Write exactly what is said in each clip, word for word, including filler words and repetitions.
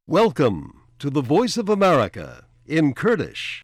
Welcome to the Voice of America in Kurdish.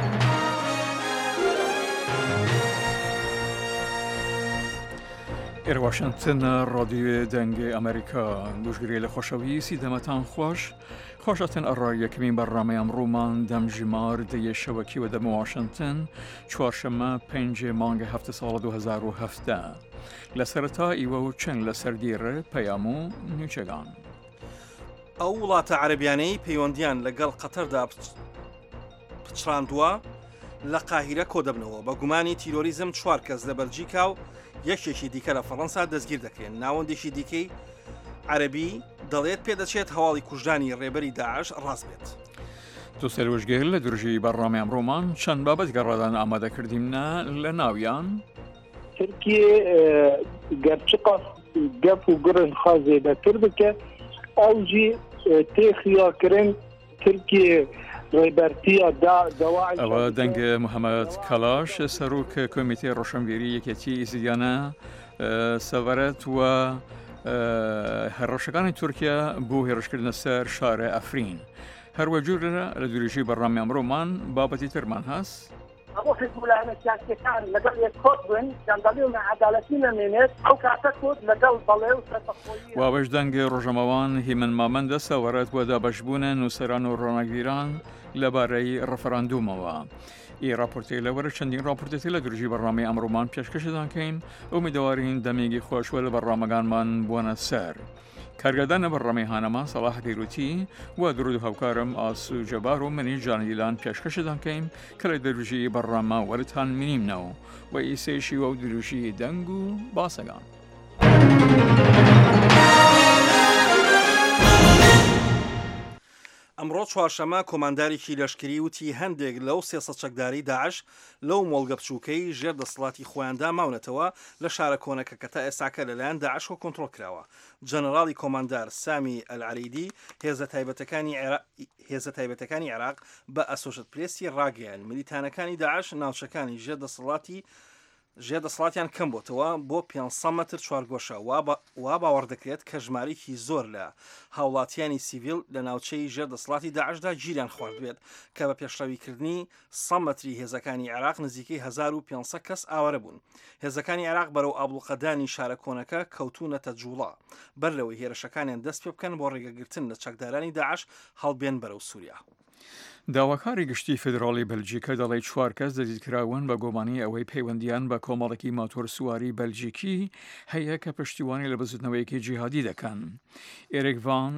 إر واشنطن رادیو دنگ امریکا گوشگیری خوشوی سیدمتان خوش خوشتن الرأي كمين برنامه امرومان دم جمار دی شبکی و دم واشنطن چهارشنبه پنج مانگ هفت سال دو هزار و هفده لسرتا ایوه چند لسرگیر پیامو نیچگان ئەو وڵاتە عەرەبیانەی پەیوەندیان لەگەڵ قەتەردا پچڕاندووە لە قاهیرە کۆ دەبنەوە بە گومانی تیرۆریزم چوار کەس لە بەلجیکا و یەکێکی دیکە لە فەڕەنسا دەستگیر دەکرێن. ناوەندێکی دیکەی عەرەبی دەڵێت پێدەچێت هەواڵی کوژدانی ڕێبەری داعش ڕاست بێت. تو سەرۆژگەر لە درژی بەڕامە ئەمڕۆمان چەند بابەت گەڕادان ئامادەکردیمە لە ناویان تورکیە گەرچی گەپ و گرن خازێ دەکرد بکە ئەوجی تێخیاکردن تورکیە ڕێبەرتیە داوای ئەوە دەنگ محەممەد کەلاش سەرۆک کۆمیتەی ڕۆشنبیری یەکێتی ئیزیدیانە سەڤەرەت و هەڕەشەکانی تورکیا بۆ هێرشکردنە سەر شارە ئەفرین هەروە جوورە لە دووریژی بەڕامی ئەمڕۆمان بابەتی ترمان هەست ئەوە حزبولانە سیاسیەکان لەگەڵ یەک کۆت بن جەندەڵی و نەعەدالەتی نەمێنێت ئەو کاتە کۆت لەگەڵ بەڵێ و سەربەخۆیی وابەش دەنگ ڕۆژەمەوان هیمن مامەندە سەوەرەت و دابەشبوونە نووسەران و ڕۆناگیران لەبارەی ڕەفەراندومەوە. ئی راپۆرتی لەوەرە چەندین راپۆرتێتی لە درژی بەڕامی ئەمڕۆمان پێشکەشتان کەین ئومیدوارین دەمێگی خۆشوە لە بەڕامەکانمان بوونە سەر. کارگردان بەڕامی هانەمان سەڵاح بیروتی و درود هاوکارم ئاسو جەبار و منی جانیلان پێشکەشتان کەین کە لە دروژی بەڕامە وەرتان منیمنەوە و ئیسێشی و دروژی دەنگ و باسەکان. ئەمڕۆ چوارشەمە کۆماندارێکی لەشکری وتی هەندێک لەو سێسەد چەکداری داعش لەو مۆڵگە بچووکەی ژێر دەسەڵاتی خۆیاندا ماونەتەوە لە شارە کۆنەکە کە تا ئێستاکە لەلایەن داعش و کۆنتڕۆل کراوە. جەنەڕاڵی کۆماندار سامی ئەلعەریدی هێزە تایبەتەکانی عێراق بە ئەسۆشێتد پرێسی ڕاگەیان ملیتانەکانی داعش ناوچەکانی ژێر دەسەڵاتی ژێر دەسەڵاتیان کەم بۆتەوە بۆ پێنجسەد مەتر چوارگۆشە وا باوەڕ دەکرێت کە ژمارەیەکی زۆر لە هاوڵاتیانی سیڤیل لە ناوچەی ژێر دەسەڵاتی داعشدا گیریان خواردوێت کە بە پێشڕەویکردنی سەد مەتری هێزەکانی عێراق نزیکەی هەزار و پێنجسەد کەس ئاوارە بوون. هێزەکانی عێراق بەرەو ئابڵوقەدانی شارە کۆنەکە کەوتونەتە جوڵا بەر لەوەی هێرشەکانیان دەست پێ بکەن بۆ ڕێگەگرتن لە چەکدارانی داعش هەڵبێن بەرەو سووریا. داواکاری گشتی فدرالی بەلجیکا دەڵێت چوار کەس دەستگیرکراون بە گۆمانی ئەوەی پەیوەندیان بە کۆمەڵێکی ماتۆر سواری بەلجیکی هەیە کە پشتیوانی لە بزوتنەوەیەکی جیهادی دەکەن. ئێرێک ڤان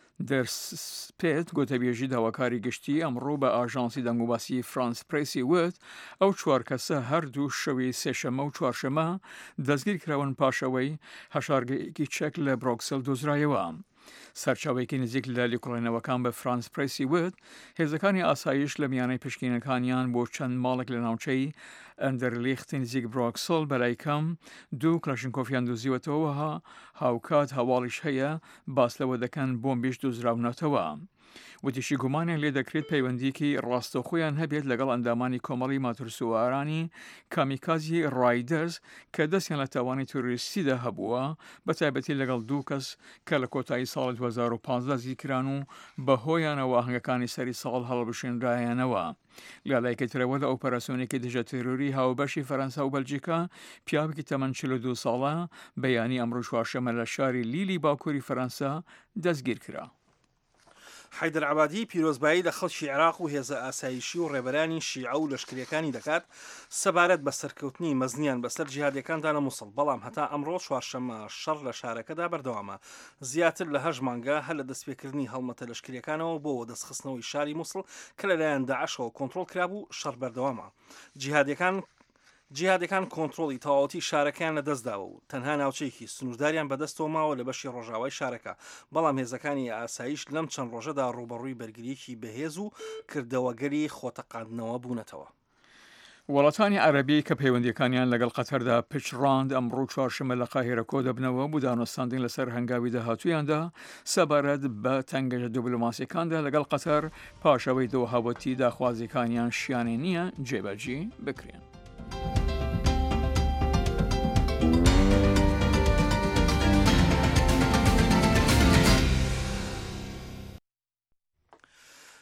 دەرسپێت گۆتەبێژی داواکاری گشتی ئەمڕۆ بە ئاژانسی دەنگوباسی فرانس پرێسی وت ئەو چوار کەسە هەردوو شەوی سێشەمە و چوارشەمە دەستگیرکراون پاشەوەی هەشارگەیەکی چەک لە برۆکسل دۆزرایەوە. سەرچاوێکی نزیک لە لیکۆڵێنەوەکان بە فرانس پرێسی وت هێزەکانی ئاسایش لە میانەی پشکینەکانیان بۆ چەند ماڵێک لە ناوچەی ئەندەرلیختی نزیک برۆکسل بەلای کەم دوو کلاشنکۆفیان دۆزیوەتەوەها هاوکات هەواڵیش هەیە باس لەوە دەکەن بۆمبیش دۆزراونەتەوە. وتیشی گومانیان لێ دەکرێت پەیوەندیکی ڕاستەخۆیان هەبێت لەگەڵ ئەندامانی کۆمەڵی ماترسوارانی کامیکازی ڕایدەرز کە دەستیان لە تاوانی تۆریستیدا هەبووە بە تایبەتی لەگەڵ دوو کەس کە لە کۆتایی ساڵی دوو هەزار و پانزدە زیکران و بەهۆیانەوە ئاهەنگەکانی سەری ساڵ هەڵبژێنرایانەوە. لەلایەکەترەوە لە ئۆپەراسیۆنێکی دژە تێروری هاوبەشی فەرەنسا و بەلجیکا پیاوێکی تەمەن چل و دو ساڵە بەیانی ئەمڕۆ چوارشەمە لە شاری لیلی باکووری فەرەنسا دەستگیر کرا. حەیدەر عەبادی پیرۆزبایی لە خەڵکی عێراق و هێزە ئاسایشی و ڕێبەرانی شیعە و لەشکریەکانی دەکات سەبارەت بە سەرکەوتنی مەزنیان بەسەر جیهادیەکاندا لە مووسڵ بەڵام هەتا ئەمڕۆ چوارشەمە شەڕ لە شارەکەدا بەردەوامە. زیاتر لە هەژ مانگە هەر لە دەستپێکردنی هەڵمەتە لەشکریەکانەوە بۆەوە دەستخستنەوەی شاری مووسڵ کە لەلایەن داعشەوە کۆنتڕۆڵ کرابوو شەڕ بەردەوامە. جیهادیەکان جیهادەکان کۆنتڕۆڵی تەواوەتی شارەکەیان لەدەستداوە و تەنها ناوچەیەکی سنوورداریان بەدەستەوە ماوە لە بەشی ڕۆژاوای شارەکە بەڵام هێزەکانی ئاسایش لەم چەند ڕۆژەدا ڕوبەڕووی بەرگریەکی بەهێز و کردەوەگەری خۆتەقاندنەوە بوونەتەوە. وڵاتانی عەرەبی کە پەیوەندیەکانیان لەگەڵ قەتەردا پچڕاند ئەمڕۆ چوارشەمە لە قاهیرە کۆ دەبنەوە بۆ دانوستاندن لەسەر هەنگاوی داهاتوویاندا سەبارەت بە تەنگەشە دیبلۆماسیەکاندا لەگەڵ قەتەر پاشەوەی دۆهاوەتی داخوازیەکانیان شیانێ نییە جێبەجێ بکرێن.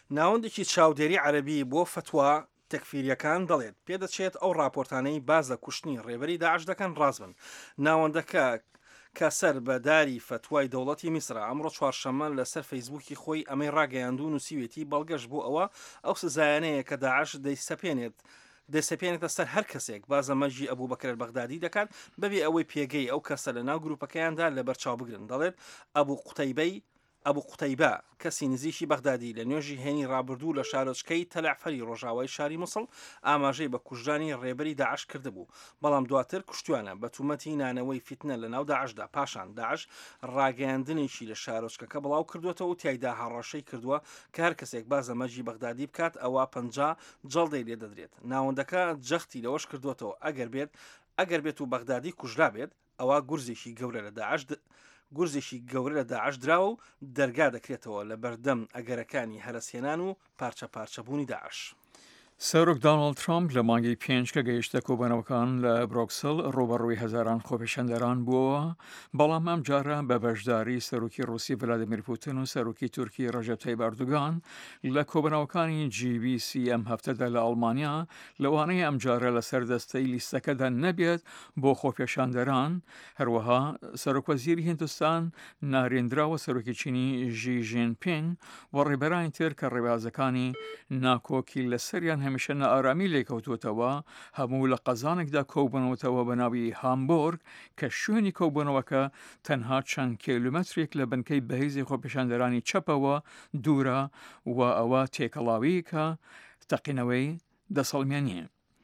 ناوەندێکی چاودێری عەربی بۆ فتووا تەکفیریەکان دەڵێت پێدەچێت ئەو راپۆرتانەی باز لە کوشتنی ڕێبەری داعش دەکەن ڕاست بن. ناوەندەکە کە سەر بەداری فتوای دەوڵەتی میسرە ئەمڕۆ چوارشەممە لەسەر فەیسبووکی خۆی ئەمەی ڕاگەیاندوو نووسیوێتی بەڵگەشت بۆ ئەوە ئەو سزایانەیە کە داعش دەیسەپێنێت دەسەپێنێتە سەر هەر کەسێک بازە مەژی ئەبوو بەکرێت بەغدادی دەکات بەبێ ئەوەی پێگەی ئەو کەسە لە ناو گروپەکەیاندا لە بەرچاو بگرن. دەڵێت ئەبوو قوتەیبەی ئەبوو قوتەیبە کەسی نزیشی بەغدادی لە نوێژی هێنی ڕابردوو لە شارۆچکەی تەلەعفەری ڕۆژاوای شاری موسڵ ئاماژەی بە کوژرانی ڕێبەری داعش کردبوو، بەڵام دواتر کوشتوانە بە تومەتی نانەوەی فیتنە لە ناو داعشدا. پاشان داعش ڕاگەیاندنێکی لە شارۆچکەکە بڵاو کردوێتەوە و تایدا هەڕەشەی کردووە کە هەر کەسێک بازە مەژی بەغدادی بکات ئەوە پەنجا جەڵدەی لێ دەدرێت. ناوەندەکە جەختی لەوەش کردوێتەوە ئەگەر بێت ئەگەر بێت و بەغدادی کوژرا بێت ئەوە گورزێکی گەورە لە داعش گورزێکی گەورە لە داعش دراوە و دەرگا دەکرێتەوە لە بەردەم ئەگەرەکانی هەرەسێنان و پارچە پارچەبوونی داعش. سەرۆک دانالد ترامپ لە مانگی پێنج کە گەیشتە کۆبەنەوەکان لە برۆکسل ڕۆبەڕووی هەزاران خۆپێشەندەران بووە، بەڵام ئەم جارە بە بەشداری سەرۆکی ڕووسی ڤلادیمیر پوتین و سەرۆکی تورکی ڕەجەب تایب ئەردوگان لە کۆبەنەوەکانی جی بی سی ئەم هەفتەدا لە ئەڵمانیا لەوانەیە ئەم جارە لە سەردەستەی لیستەکەدا نەبێت بۆ خۆپێشاندەران. هەروەها سەرۆکوەزیری هیندستان نارێنراوە سەرۆکی چینی ژی ژینپینگ و ڕێبەرانی تر کە ڕێبازەکانی ناکۆکی لەسەریان هەمیشە نائارامی لێکەوتوتەوە هەموو لە قەزانێکدا کۆبوونەوەتەوە بە ناوی هامبۆرگ کە شوێنی کۆبوونەوەکە تەنها چەند کیلومەترێک لە بنکەی بەهێزی خۆپێشاندەرانی چەپەوە دوورە و ئەوە تێکەڵاوی کە تەقینەوەی دەسەڵمێنیە.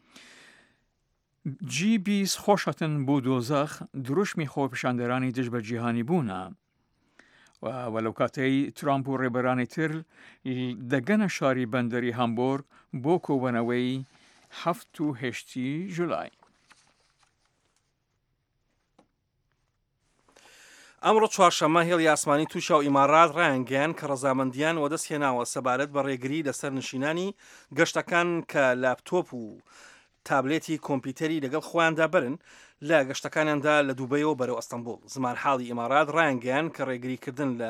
جی بیست خۆشەتن بۆ دۆزەخ دروشمی خۆپێشاندەرانی دژ بە جیهانی بوونە. و لەو کاتەی ترامپ و ڕێبەرانی تر دەگەنە شاری بەندەری هامبۆرگ بۆ کۆبوونەوەی هەفت و هێشتی جولای. ئەمڕۆ چوارشەممە هێڵی ئاسمانی تووشا و ئیمارات ڕایانگەیان کە ڕەزامەندیان وەدەستهێناوە سەبارەت بە ڕێگری لەسەر نشینانی گەشتەکان کە لاپتۆپ و تابلێتی کۆمپیوتەری لەگەڵ خۆیاندا برن لە گەشتەکانیاندا لە دووبەیەوە بەرەو ئەستەمبول. زمان حاڵی ئیمارات ڕایانگەیان کە ڕێگریکردن لە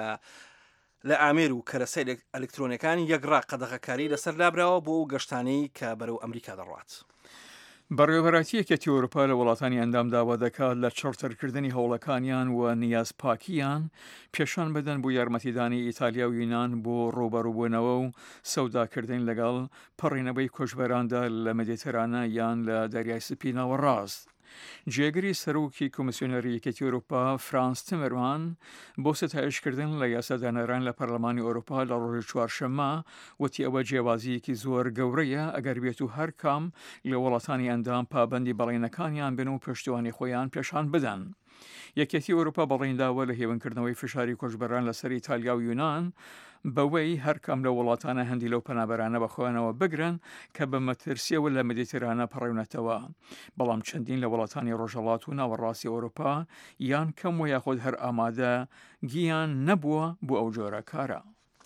لە ئامێر و کەرەسەی ئەلکترۆنیەکانی یەکڕا قەدەغەکاری لەسەر لابراوە بۆ گەشتانەی کە بەرەو ئەمریکا دەڕات. بەڕێوەبەراتی یەکێتی ئەوروپا لە وڵاتانی ئەندام داوا دەکات لە چڕترکردنی هەوڵەکانیان و نیازپاکیان پێشان بدەن بۆ یارمەتیدانی ئیتالیا و یونان بۆ ڕۆبەڕووبوونەوە و سەوداکردن لەگەڵ پەڕینەوەی کۆچبەراندا لە مەدیترانە یان لە دەریای سپی ناوەڕاست. جێگری سەرۆکی کۆمیسیۆنەری یەکێتی ئەوروپا فرانس تیمەرمان بۆ ستایشکردن لە یاسادانەران لە پەرلەمانی ئەوروپا لە ڕۆژی چوارشەممە وتی ئەوە جیاوازیەکی زۆر گەورەیە ئەگەر بێت و هەر کام لە وڵاتانی ئەندام پابەندی بەڵێنەکانیان بن و پشتیوانی خۆیان پێشان بدەن. یەکێتی ئەوروپا بەڵێنداوە لە هێوانکردنەوەی فشاری کۆچبەران لەسەر ئیتالیا و یونان بەوەی هەرکەم لە وڵاتانە هەندی لەو پەنابەرانە بەخۆیانەوە بگرن کە بە مەترسیەوە لە مەدیترانە پەڕێونەتەوە، بەڵام چەندین لە وڵاتانی ڕۆژهەڵات و ناوەڕاستی ئەوروپا یان کەم و یاخۆد هەر ئامادە گیان نەبووە بۆ ئەو جۆرە کارە.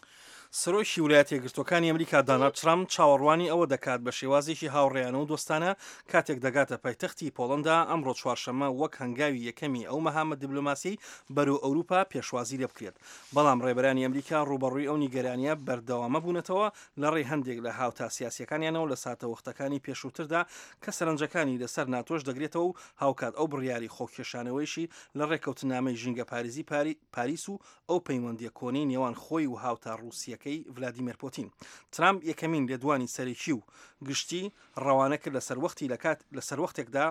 سەرۆکی ویلایەتە یەکگرتووەکانی ئەمریکا دۆناڵد ترامپ چاوەڕوانی ئەوە دەکات بە شێوازێکی هاوڕێیانە و دۆستانە کاتێک دەگاتە پایتەختی پۆڵەندا ئەمڕۆ چوارشەممە وەک هەنگاوی یەکەمی ئەو مەهامە دیبلۆماسی بەرەو ئەوروپا پێشوازی لێ بکرێت. بەڵام ڕێبەرانی ئەمریکا ڕوبەڕووی ئەو نیگەرانیە بەردەوامە بوونەتەوە لە ڕێی هەندێک لە هاوتا سیاسیەکانیانەوە لە ساتە وەختەکانی پێشووتردا کە سەرنجەکانی لەسەر ناتۆش دەگرێتەوە و هاوکات ئەو بڕیاری خۆکێشانەوەیشی لە ڕێکەوتنامەی ژینگە پارێزی پاریس و ئەو پەیوەندیە کۆنی نێوان خۆی و هاوتا ڕووسیەکەی ڤلادیمیر پوتین. ترامپ یەکەمین لێدوانی سەرەکی و گشتی ڕەوانە کرد لە سەروەختی لە سەروەختێکدا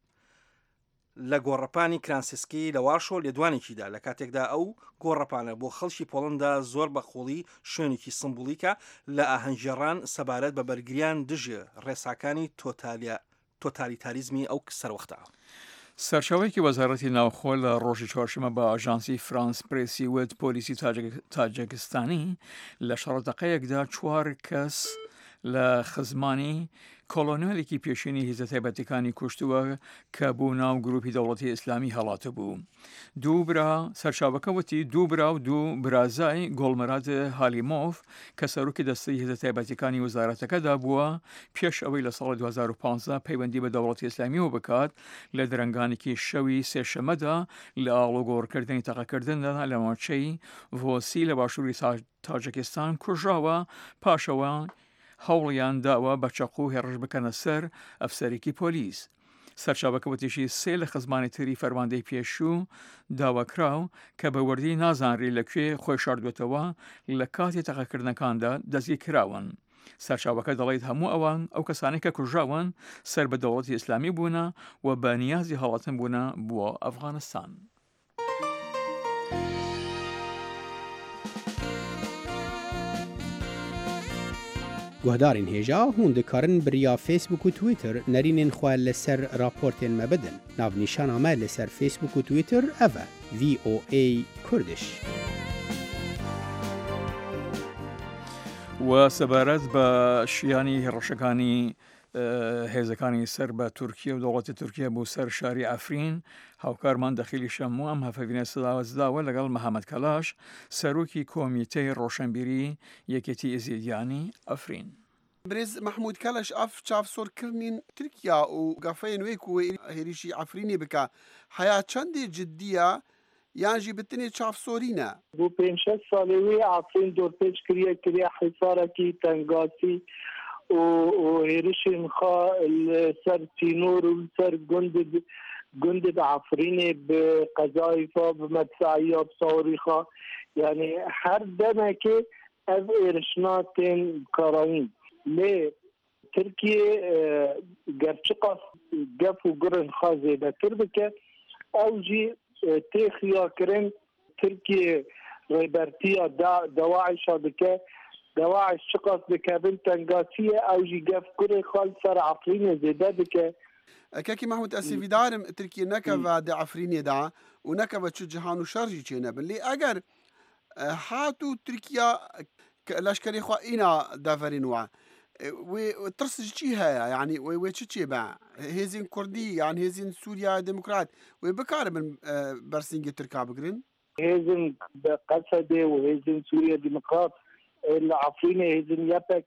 لە گۆڕەپانی کرانسیسکی لە واشۆ لێدوانێکیدا لە کاتێکدا ئەو گۆڕەپانە بۆ خەڵکی پۆڵندا زۆر بەخۆڵی شوێنێکی سمبولیکە لە ئاهەنگێڕان سەبارەت بە بەرگریان دژە ڕێساکانی تۆتالیتاریزمی ئەو سەروەختە. سەرچاوەیەکی وەزارەتی ناوخۆ لە ڕۆژی چوارشەممە بە ئاژانسی فرانس پرێسی وت پۆلیسی تاجکستانی لە شەڕەتەقەیەکدا چوار کەس لە خزمانی کۆلۆنیالێکی پێشێنی هێزە تایبەتەکانی کوشتووە کە بوو ناو گروپی دەوڵەتی ئیسلامی هەڵاتە بوو. دوو برا سەرچاوەکە وتی دوو برا و دوو برازای گۆڵمەرات هالیمۆف کە سەرۆکی دەستەی هێزە تایبەتەکانی وەزارەتەکەدا بووە پێش ئەوەی لە ساڵی دوو هەزار و پانزدە پەیوەندی بە دەوڵەتی ئیسلامیەوە بکات لە دەرەنگانێکی شەوی سێشەمەدا لە ئاڵوگۆڕکردنی تەقەکردندا لە ماچەی ڤۆسی لە باشووری تاجکستان کوژراوە پاشەوە هەوڵیان داوە بە چەقو هێڕش بکەنە سەر ئەفسەرێکی پۆلیس. سەرچاوەکە وتیشی سێ لە خزمانی تری فەرماندەی پێشوو داواکراو کە بە وەردی نازانری لەکوێ خۆی شاردوێتەوە لە کاتی تەقەکردنەکاندا دەزی کراون. سەرچاوەکە دەڵێت هەموو ئەوان ئەو کەسانی کە کوژراون سەر بە دەوڵەتی ئیسلامی بوونە و بە نیازی هەڵاتن بوونە بووە ئەفغانستان. گوهدارین هێژا هون دikarin biriya Facebook û Twitter nerînên xwe li ser raportên me bidin. Navnîşana me li ser Facebook û Twitter ev e V O A Kurdish. و سەبارەت بە شیانی هێڕەشەکانی هێزەکانی سەر بە تورکیا و دەوڵەتی تورکیا بۆ سەر شاری ئەفرین هاوکارمان دەخیلی شەموو ئەم هەفەڤینە سەداوەزداوە لەگەڵ مەحەمەد کەلاش سەرۆکی کۆمیتەی ڕۆشنبیری یەکێتی ئێزیدیانی ئەفرین. برێز محمود کەلەش ئەف چاوسۆرکردنین تورکیا و گەفەیەن وێک و هێریشی ئەفرینی بکە هەیە چەندێ جددیە یانجی بتنێ چاوسۆرینە بۆ پێنج شەش ساڵێ وێ ئەفرین دۆرپێچ کریە کریە حیسارێکی تەنگاسی و هێرشên xwe li ser tînor û li ser gundê di Efrînê bi qezayê xwe bi medfeîya bi sawirî xwe yanî her demekê ev êrişna tên karayîn lê Tirkiye gerçi qas gef û gurin xwe zêdetir bike ew jî tê xiyakirin Tirkiye rêbertiya Dawaişa dike دواعش شقص بكابل تنقاسية أو جي قف كوري خال سر عفرين زيادة بك كاكي محمود أسي في دارم تركيا نكفة دا عفرين دا ونكفة شو جهان وشارجي چينا بلي أجر هاتو تركيا لاشكري خوا إنا دافرين وا وترسج چی هيا يعني و چی چی با هزين كردي يعني هزين سوريا ديمقراط وبكار من برسنج تركا بقرن هزين قصدي وهزين سوريا ديمقراط العفرينة هزن يبك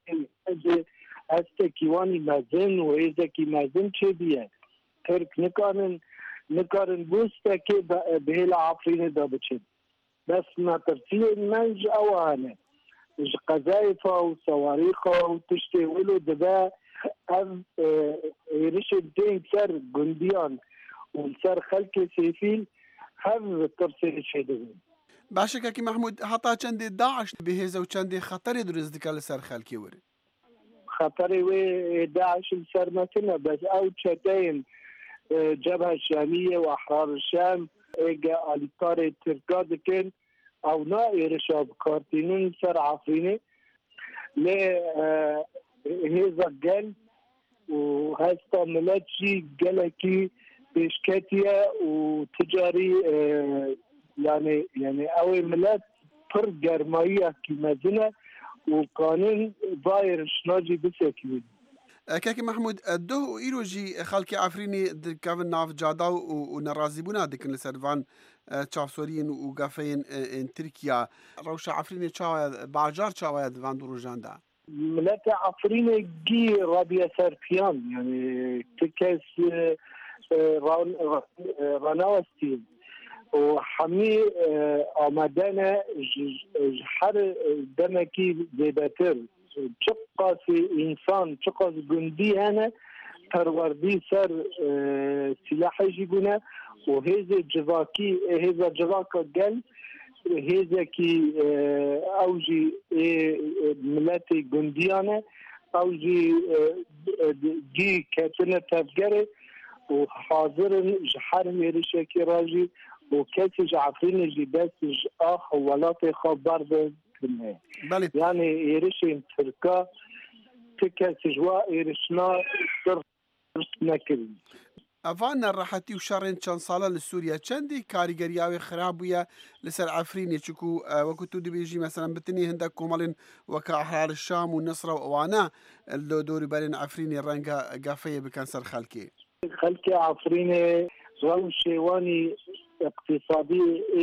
هسته كيواني مازن وهذا كي مازن چه بيه ترك نكارن نكارن بوسته كي به العفرينة دا بچن بس ما ترسيه منج اوانه قذائفة وصواريخة وتشتي ولو دبا اف رشد دين سر جنديان وسر خلق سيفيل هف ترسيه شدهن باشە کاکی محمود هەتا چەندێ داعش بهێزە و چەندێ خەتەرێ دروست دکە لەسەر خەڵکی وەرە خەتەری وێ داعش سەرمەتنە بەس ئەو چەتەین جەبهە شامیە و ئەحرار الشام ئێگە ئالیکارێ ترکا دکن ئەو نا ئێرشا بکارتینن سەر عەفرینێ لێ هێزە گەل و هەستا ملەت جی گەلێکی پێشکەتیە و تجاری يعني يعني أول ملات پر جرمائية كمدينة وقانون باير شناجي بسكين. كاكي محمود ده إيروجي خالك عفريني كافن ناف جادا ونرازي بنا دكن لسرفان تشافسورين وقافين ان تركيا روشا عفريني تشاويا باجار تشاويا دفان دروجان دا. ملات عفريني جي رابيا سربيان يعني تكاس راناوستين وحمي آمدن جحر دمكي زيبتر چقاس انسان چقاس گندی هنه پروردی سر سلاحی جیبونه و هیز جواکی هیز جواکا گل هیز کی اوجی ملت گندیانه اوجی جی کتنه تفگره و حاضر جحر میرشه کی راجی و کسی جعفرین جی بس آخ ولات خواب برده کنه یعنی ایرش این ترکا که کسی جوا ایرشنا صرف نکرد ئەڤان نەڕەحەتی و شەڕێن چەند ساڵە لە سووریا چەندی کاریگەریاوی خراپ بووە لەسەر ئەفرینێ چکو وەکو تو دەبێژی مەسەرەن بتنی هەندێک کۆمەڵێن وەکە ئەحرار شام و نسرە و ئەوانە لە دۆریبەرێن ئەفرینێ ڕەنگە گافەیە بکەن سەر خەڵکێ خەڵکی ئەفرینێ ڕەو شێوانی اقتصادی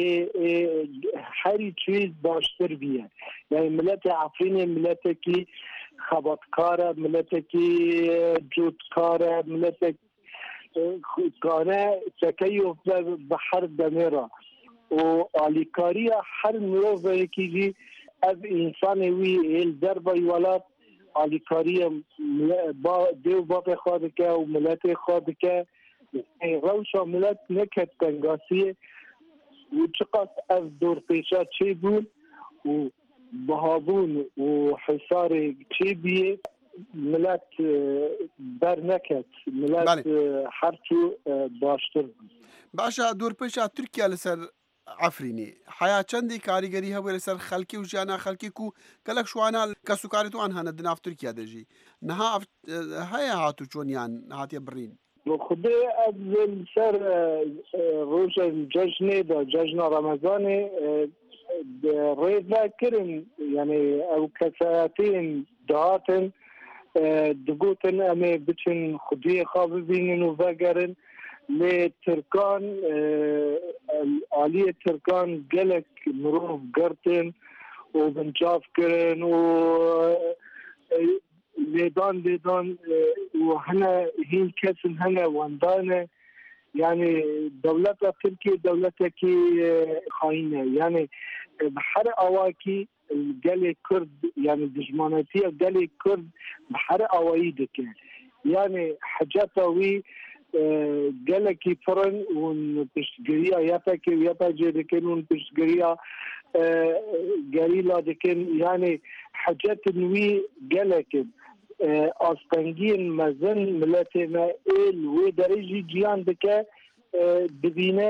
هەری چیز باشتر بیە یعنی ملەتی ئەفرینێ ملەتێکی خەبەتکارە ملەتێکی جووتکارە ملەتێک کانه سەکەی بە هەر دەمێرە و ئالیکاریە هەر مرۆڤێکیجی ئەv ئینسانێ وی هێل دەربەی وڵات ئالیکاریە دێو باپێ خوا دکە و ملەتێ خوا دکە ڕەوشە ملەت نەکەت تەنگاسیە و چقەت ئەv دۆرپێشە چێ بوون و بەهابوون و حسارێ چێ بیە ملت بەر نەکەت ملت هەرچوو باشتر باشە دوورپێشە تورکیا لەسەر ئەفرینی حیا چەندی کاریگەری هەبووە لەسەر خەڵکی و ژیانە خەڵکێک و گەلک شوانە کە سوکارێتوان هەنە دناف تورکیا دەژی نەها هەیە هاتوو چۆنیان هاتیە بڕین خودێ ئەل سەر ڕۆژە جەژنێ دا جەژنا ڕەمەزانێ ڕێزاکردن یعنی ئەو کەسایەتین داهاتن دگوتن ئەمێ بچن خودیە خوا ببینن و vەگەرن لێ ترکان ئالیە ترکان gelek mirov girtin û bincav kirin û lêdan lêdan û hene hîn kesin hene wendane yani dewleta Tirkiye dewletekî xayîn e yani bi her awakî gelê Kurd yani dijmanetiya gelê Kurd bi her awayî dike yani heceta wî gelekî pirin û piştgiriya yepekê yepecê dikin û piştgiriya gerîla dikin yani hecetin wî gelekin astengiyên mezin miletê me êl wê derê jî ciyan dike dibîne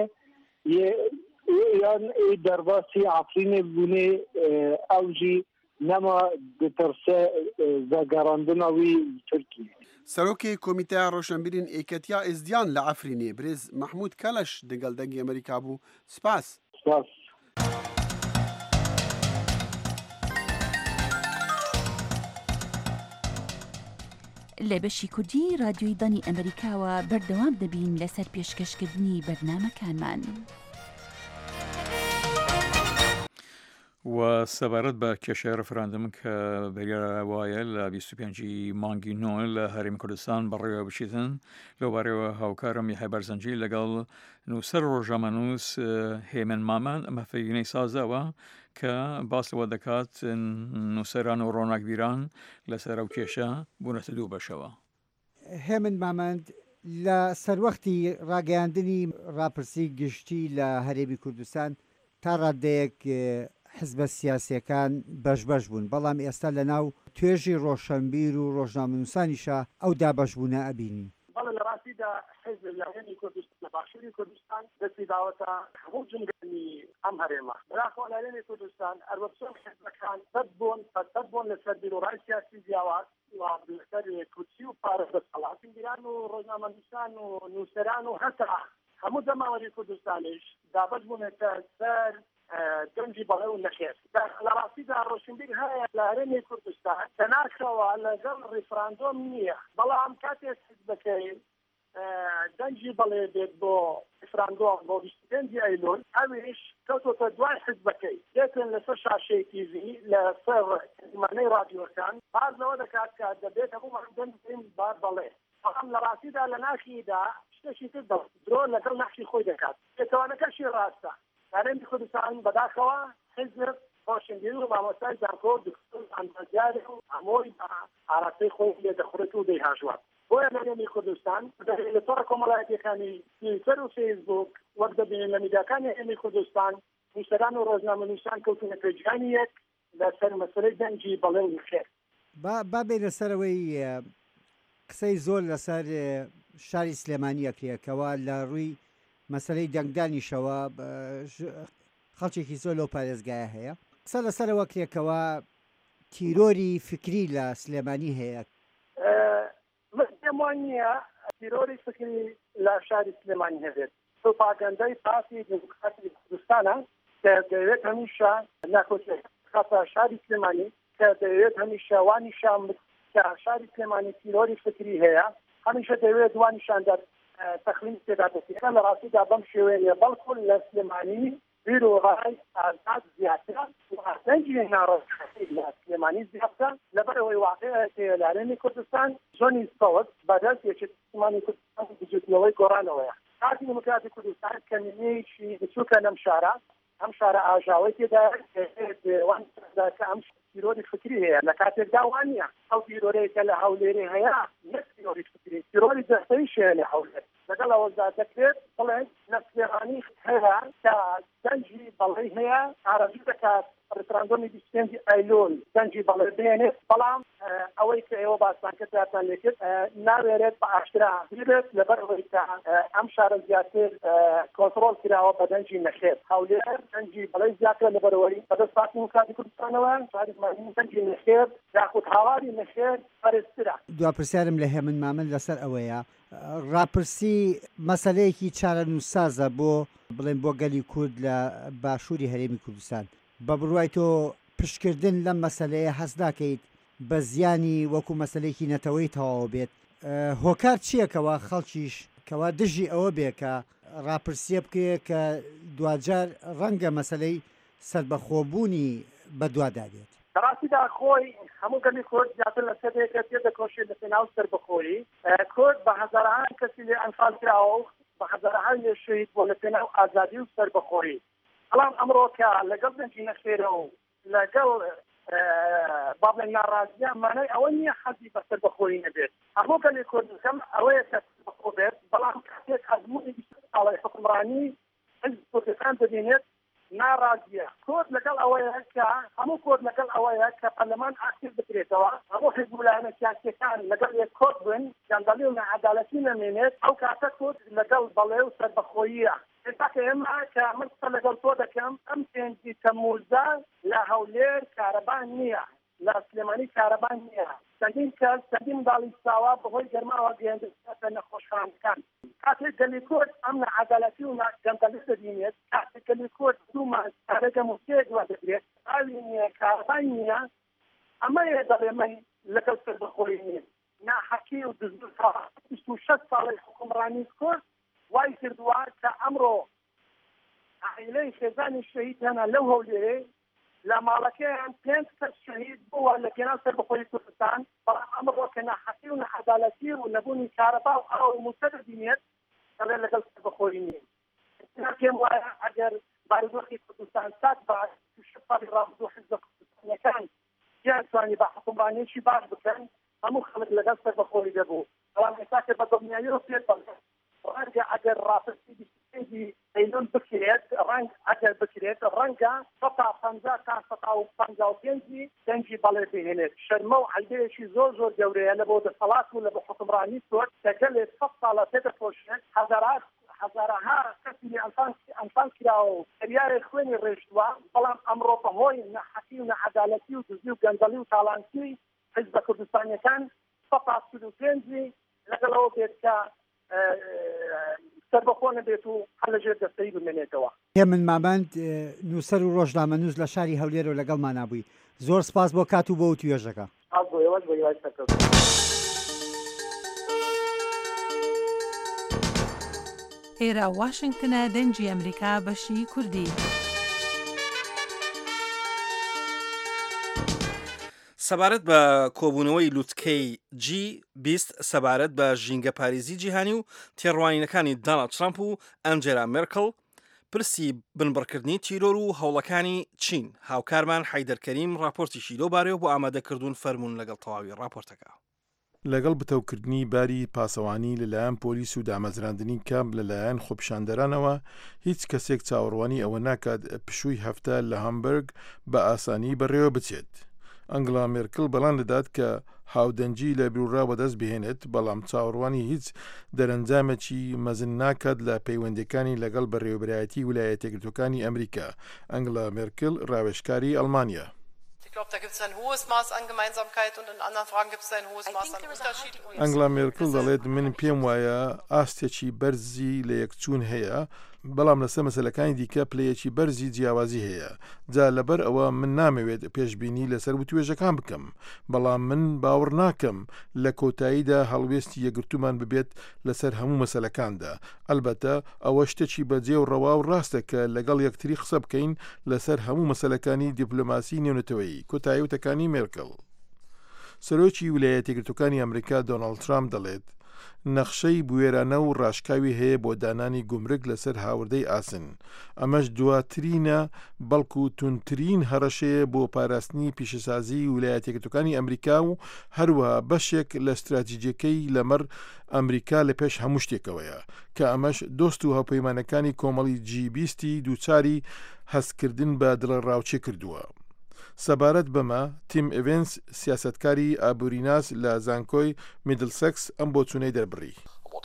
yan ê derbasî Efrînê bûnê ew jî nema ditirse vegerandina wî Tirkiye سەرۆکی کۆمیتەیە ڕۆشنبیرین ئێکەتیا ئێزدیان لە ئەفرینێ برێز مەحموود کەلەش دەگەڵ دەنگی ئەمریکا بوو سپاس سپاس لە بەشی کوردی رادیۆی دانی ئەمریکاوە بەردەوام دەبین لەسەر پێشکەشکردنی بەرنامەکانمان. و سەبارەت بە کێشەی ڕفراندم کە بەریارە وایە لە بیست و پێنجی مانگی نۆ لە هەرێمی کوردستان بەڕێوە بچیتن لەوبارەوە هاوکارم یحیی بەرزەنجی لەگەڵ نووسەر ڕۆژنامەنووس هێمن مامان ئەمە فەیگنەی سازەوە کە باسەوە دەکات نووسەران و ڕۆناکبیران لەسەر ئەو کێشە بوونەتە دوو بەشەوە. هێمن مامەند لە سەروەختی ڕاگەیاندنی ڕاپرسی گشتی لە هەرێمی کوردستان تا ڕادەیەک حزبە سیاسیەکان بەش بەش بوون بەڵام ئێستا لە ناو توێژی ڕۆشنبیر و ڕۆژنامەنووسانیشە ئەو دابەشبوونە ئەبینی. بەڵێ لە ڕاستیدا حزب لە هێرمی کوردستان لە باشووری کوردستان دەستی داوەتە هەموو جنگانی ئەم هەرێمە بەراخۆ لە هێرمی کوردستان هەروەکسۆن حزبەکان بەد بوون بەد بوون لەسەر بیر و ڕای سیاسی جیاواز لەسەر کورسی و پارە دەسەڵات گیران و ڕۆژنامەنووسان و نووسەران و هەتا هەموو جەماوەری کوردستانیش دابەش بوونەتە سەر دەنجی بەڵێ و نەخێر لە ڕاستیدا ڕۆشنبیر هەیە لە هەرێمی کوردستان تەناکەوە لەگەڵ ڕیفراندۆم نییە بەڵام کاتێک حزبەکەی دەنجی بەڵێ بێت بۆ ڕیفراندۆم بۆ بیست و پێنجی ئەیلول ئەویش کەوتۆتە دوای حزبەکەی دێتن لەسەر شاشەی تیڤی لەسەر مانەی رادیۆکان باز لەوە دەکات کە دەبێت هەموومان دەنج بکەین با بەڵێ بەڵام لە ڕاستیدا لە ناخیدا شتێکی تر درۆ لەگەڵ ناخی خۆی دەکات پێکەوانەکەشی ڕاستە هەرێمی کوردستان بەداخەوە حزب ڕۆشنبیر و مامۆستای زانکۆ دکتۆر ئەندازیار و هەمووی ئاراستەی خۆی لێ دەخورێت و دەیهاژوات بۆیە لە هەرێمی کوردستان لە تۆڕە کۆمەڵایەتیەکانی تویتەر و فەیسبوک وەک دەبینین لە میدیاکانی هەرێمی کوردستان نووسەران و ڕۆژنامەنووسان کەوتونە پێجیانی یەک لەسەر مەسەلەی دەنجی بەڵێ و نەخێر. با بێ لەسەرەوەی قسەی زۆر لەسەر شاری سلێمانی ئەکرێکەوە لە ڕووی مەسەلەی دەنگدانیشەوە خەڵکێکی زۆر لەو پارێزگایە هەیە قسە لەسەرەوە کرێکەوە تیرۆری فکری لە سلێمانی هەیە پێم وان نییە تیرۆری فکری لە شاری سلێمانی هەبێت پروپاگەندەی پارتی دموکراتی کوردستانە کە دەوێت هەمیشە ناکۆچێت خاصە شاری سلێمانی کە دەوێت هەمیشە وانیشان کە شاری سلێمانی تیرۆری فکری هەیە هەمیشە دەوێت وانیشاندار تەخلیم تێدا دەکرێت لە ڕاستیدا بەم شێوەیە بەڵکو لە سلێمانی بیر و ڕای ئازاد زیاترە و دەنجی ناڕۆژخەتی لە سلێمانی زیاترە لەبەرەوەی واقعەیە لە هەرێمی کوردستان زۆنی سەوت بەدەست یەکێتی سلێمانی کوردستان بجووتنەوەی گۆڕانەوەیە پارتی دموکراتی کوردستان کەمینەیەکی بچووکە لەم شارە ئەم شارە ئاژاوی تێدا کە ئەم تیرۆری فکری هەیە لە کاتێکدا وانە ئەو تیرۆرەیەکە لە هەولێرێ هەیە یەک تیرۆری فکری تیرۆری دەستەیشیە لە هەولێر لەگەڵ ئەوەدا دەکرێت بڵێن لە سلێمانی هەیە کە دەنجی بەڵێ هەیە ئارەزوو دەکات ڕفراندۆمی بیست و پێنج ئەیلۆل دەنجی بەڵێ بێنێت بەڵام ئەوەی کە ئێوە باسانکردیان لێکرد ناوێرێت بە ئاشکرا بێت لەبەرەوەی کە ئەم شارە زیاتر کۆنتڕۆڵ کراوە بە دەنجی نەخێر هەولێر دەنجی بەڵێ زیاتر لەبەرەوەی بەدەست پارتی دموکراتی کوردستانەوە شاری دەنجی نەخێر یاخود هاواری نەخێر بەرزترە. دواپرسیارم لە هێمن مامن لەسەر ئەوەیە ڕاپرسی مەسەلەیەکی چارە نووسازە بۆ بڵێن بۆ گەلی کورد لە باشووری هەرێمی کوردستان بە بڕوای تۆ پشتکردن لەم مەسەلەیە هەست ناکەیت بە زیانی وەکو مەسەلەیەکی نەتەوەی تەواو بێت هۆکار چییەکەوە خەڵکیش کەوا دژی ئەوە بێ کە ڕاپرسیە بکەیە کە دوجار ڕەنگە مەسەلەی سەربەخۆبوونی بەدوادا بێت ڕاستیدا خۆی هەموو گەلی کورد زیاتر لە سەدەیەکە تێدەکۆشێت لە پێناو سەربەخۆیی کورد بە هەزاران کەسی لێ ئەنفال کراوە و بە هەزاران لێ شەهید بۆ لە پێناو ئازادی و سەربەخۆیی بەڵام ئەمڕۆکە لەگەڵ دەنجی نەخێرە و لەگەڵ بابڵێن ناڕازیان مانای ئەوە نییە حەزی بە سەربەخۆیی نەبێت هەموو گەلی کوردەکەم ئەوەیە کە سەربەخۆ بێت بەڵام کاتێک هەزموونی ساڵی حکومڕانی حزب کوردستان دەبینێت ناڕازیە کورد لەگەڵ ئەوەیە کە هەموو کورد لەگەڵ ئەوەیە کە پەرلەمان ئاکتیڤ بکرێتەوە هەموو حیزبولایەنە سیاسیەکان لەگەڵ یەک کورد بن گەندەڵی و نەعەدالەتی نەمێنێت ئەو کاتە کورد لەگەڵ بەڵێ و سەربەخۆییە ئێستاکە ئێمە کە من قسە لەگەڵ تۆ دەکەم ئەم پێنجی تەمووزە لە هەولێر کارەبان نییە لە سلێمانی کارەبان نییە چەندین کەس چەندین منداڵی ساوا بەهۆی گەرماوە گەیاندرێتە نەخۆشخانەکان کاتێک گەلی کورد ئەم نەعەدالەتی و گەندەڵی دەبینێت کاتێک گەلی کورد دوو مانگ کارەگەم و سێ دووە دەگرێت ئاوی نییە کارەبان نییە ئەمەیە دەڵێ من لەگەڵ سەربەخۆیی نییە ناحەقی و دزدوو بیست و شەش ساڵی حکومڕانی کورد وای کردووە کە ئەمڕۆ عائیلەی خێزانی شەهید هەنا لەو هەولێرێ لە ماڵەکەیان پێنج کەس شەهید بووە لە پێناو سەربەخۆیی کوردستان بەڵام ئەمڕۆ کە ناحەقی و نەعەدالەتی و نەبوونی کارەبا و ئاو موسە دەبینێت دەڵێ لەگەڵ سەربەخۆیی نییە پێم وایە ئەگەر بارودۆخی کوردستان سات بە شەپاڵی ڕابردوو حیزب کوردستانیەکان یان توانی بە حکومڕانیەکی باش بکەن هەموو خەڵک لەگەڵ سەربەخۆیی دەبوو ئەوان ئێستا کە بە دڵنیاییەوە پێت بڵێن ڕەنگە ئەگەر ڕاپرسی بیستپێنجی ئەیلۆل بکرێت ڕەنگ ئەگەر بکرێت ڕەنگە سەتا پەنجا تا سەتا و پەنجا و پێنجی دەنجی بەڵێ بهێنێت شەرمە و عەیبێکی زۆر زۆر گەورەیە لە بۆ دەسەڵات و لە بۆ حکومڕانی کورد کە گەلێک سەد ساڵە تێدەپۆشێت هەزارات هەزارەها کەسی لێ ئەنفال کراوە و کەریارێک خوێنی ڕێژتووە بەڵام ئەمڕۆ بەهۆی نەحەقی و نەعەدالەتی و دزی و گەندەڵی و تاڵانکی حیزبە کوردستانیەکان سەتا سود و پێنجی لەگەڵەوە بێت کە سەربەخۆ نەبێت و هەر لەژێر دەستەی بمێنێتەوە هێمن مامەند نووسەر و ڕۆژنامە نووس لە شاری هەولێر و لەگەڵمان نابووی زۆر سپاس بۆ کات و بۆ و توێژەکە ئێرە واشنگتنە دەنجی ئەمریکا بەشی کوردی سەبارەت بە کۆبوونەوەی لووتکەی جی بیست سەبارەت بە ژینگە پارێزی جیهانی و تێڕوانینەکانی دۆناڵد ترامپ و ئەنجێلا مێرکڵ پرسی بنبڕکردنی تیرۆر و هەوڵەکانی چین هاوکارمان حەیدەر کەریم راپۆرتیشی لەوبارەیەوە بۆ ئامادەکردوون فەرموون لەگەڵ تەواوی راپۆرتەکە لەگەڵ بتەوکردنی باری پاسەوانی لەلایەن پۆلیس و دامەزراندنی کام لەلایەن خۆپیشاندەرانەوە هیچ کەسێک چاوەڕوانی ئەوە ناکات پشووی هەفتە لە هامبرگ بە ئاسانی بەڕێوە بچێت. ئەنگلا مێرکل بەڵان دەدات کە هاودەنجی لە بیرروڕا بەدەست بهێنێت بەڵام چاوەڕوانی هیچ دەرەنجامێکی مەزن ناکات لە پەیوەندەکانی لەگەڵ بەڕێوەبەرایەتی ویلایەتە یەکگرتووەکانی ئەمریکا. ئەنگلا مێرکل ڕاوێژکاری ئەڵمانیا ئەنگلا مێرکل دەڵێت من پێم وایە ئاستێکی بەرزی لە یەکچوون هەیە، بەڵام لەسەر مەسەلەکانی دیکە پلەیەکی بەرزی جیاوازی هەیە. جا لەبەر ئەوە من نامەوێت پێشبینی لەسەر وتوێژەکان بکەم، بەڵام من باوەڕ ناکەم لە کۆتاییدا هەڵوێستی یەکگرتومان ببێت لەسەر هەموو مەسەلەکاندا. ئەلبەتە ئەوە شتێکی بەجێ و ڕەوا و ڕاستە کە لەگەڵ یەکتری قسە بکەین لەسەر هەموو مەسەلەکانی دیپلۆماسی نێونەتەوەیی. کۆتایی وتەکانی مێرکل. سەرۆکی ویلایەتە یەکگرتووەکانی ئەمریکا دۆناڵد ترامپ دەڵێت نەخشەی بوێرانە و ڕاشکاوی هەیە بۆ دانانی گومرگ لەسەر هاوردەی ئاسن. ئەمەش دواترینە بەڵکو تونترین هەڕەشەیە بۆ پاراستنی پیشەسازی ویلایەتە یەکگرتووەکانی ئەمریکا و هەروەها بەشێک لە استراتیجیەکەی لەمەڕ ئەمریکا لە پێش هەموو شتێکەوەیە کە ئەمەش دۆست و هاوپەیمانەکانی کۆمەڵی جی بیستی دووچاری هەستکردن بە دڵڕاوچێ کردووە. سەبارەت بەمە تیم ئێڤنس سیاسەتکاری ئابووریناس لە زانکۆی میدلسەکس ئەم بۆ چوونەی دەربڕی.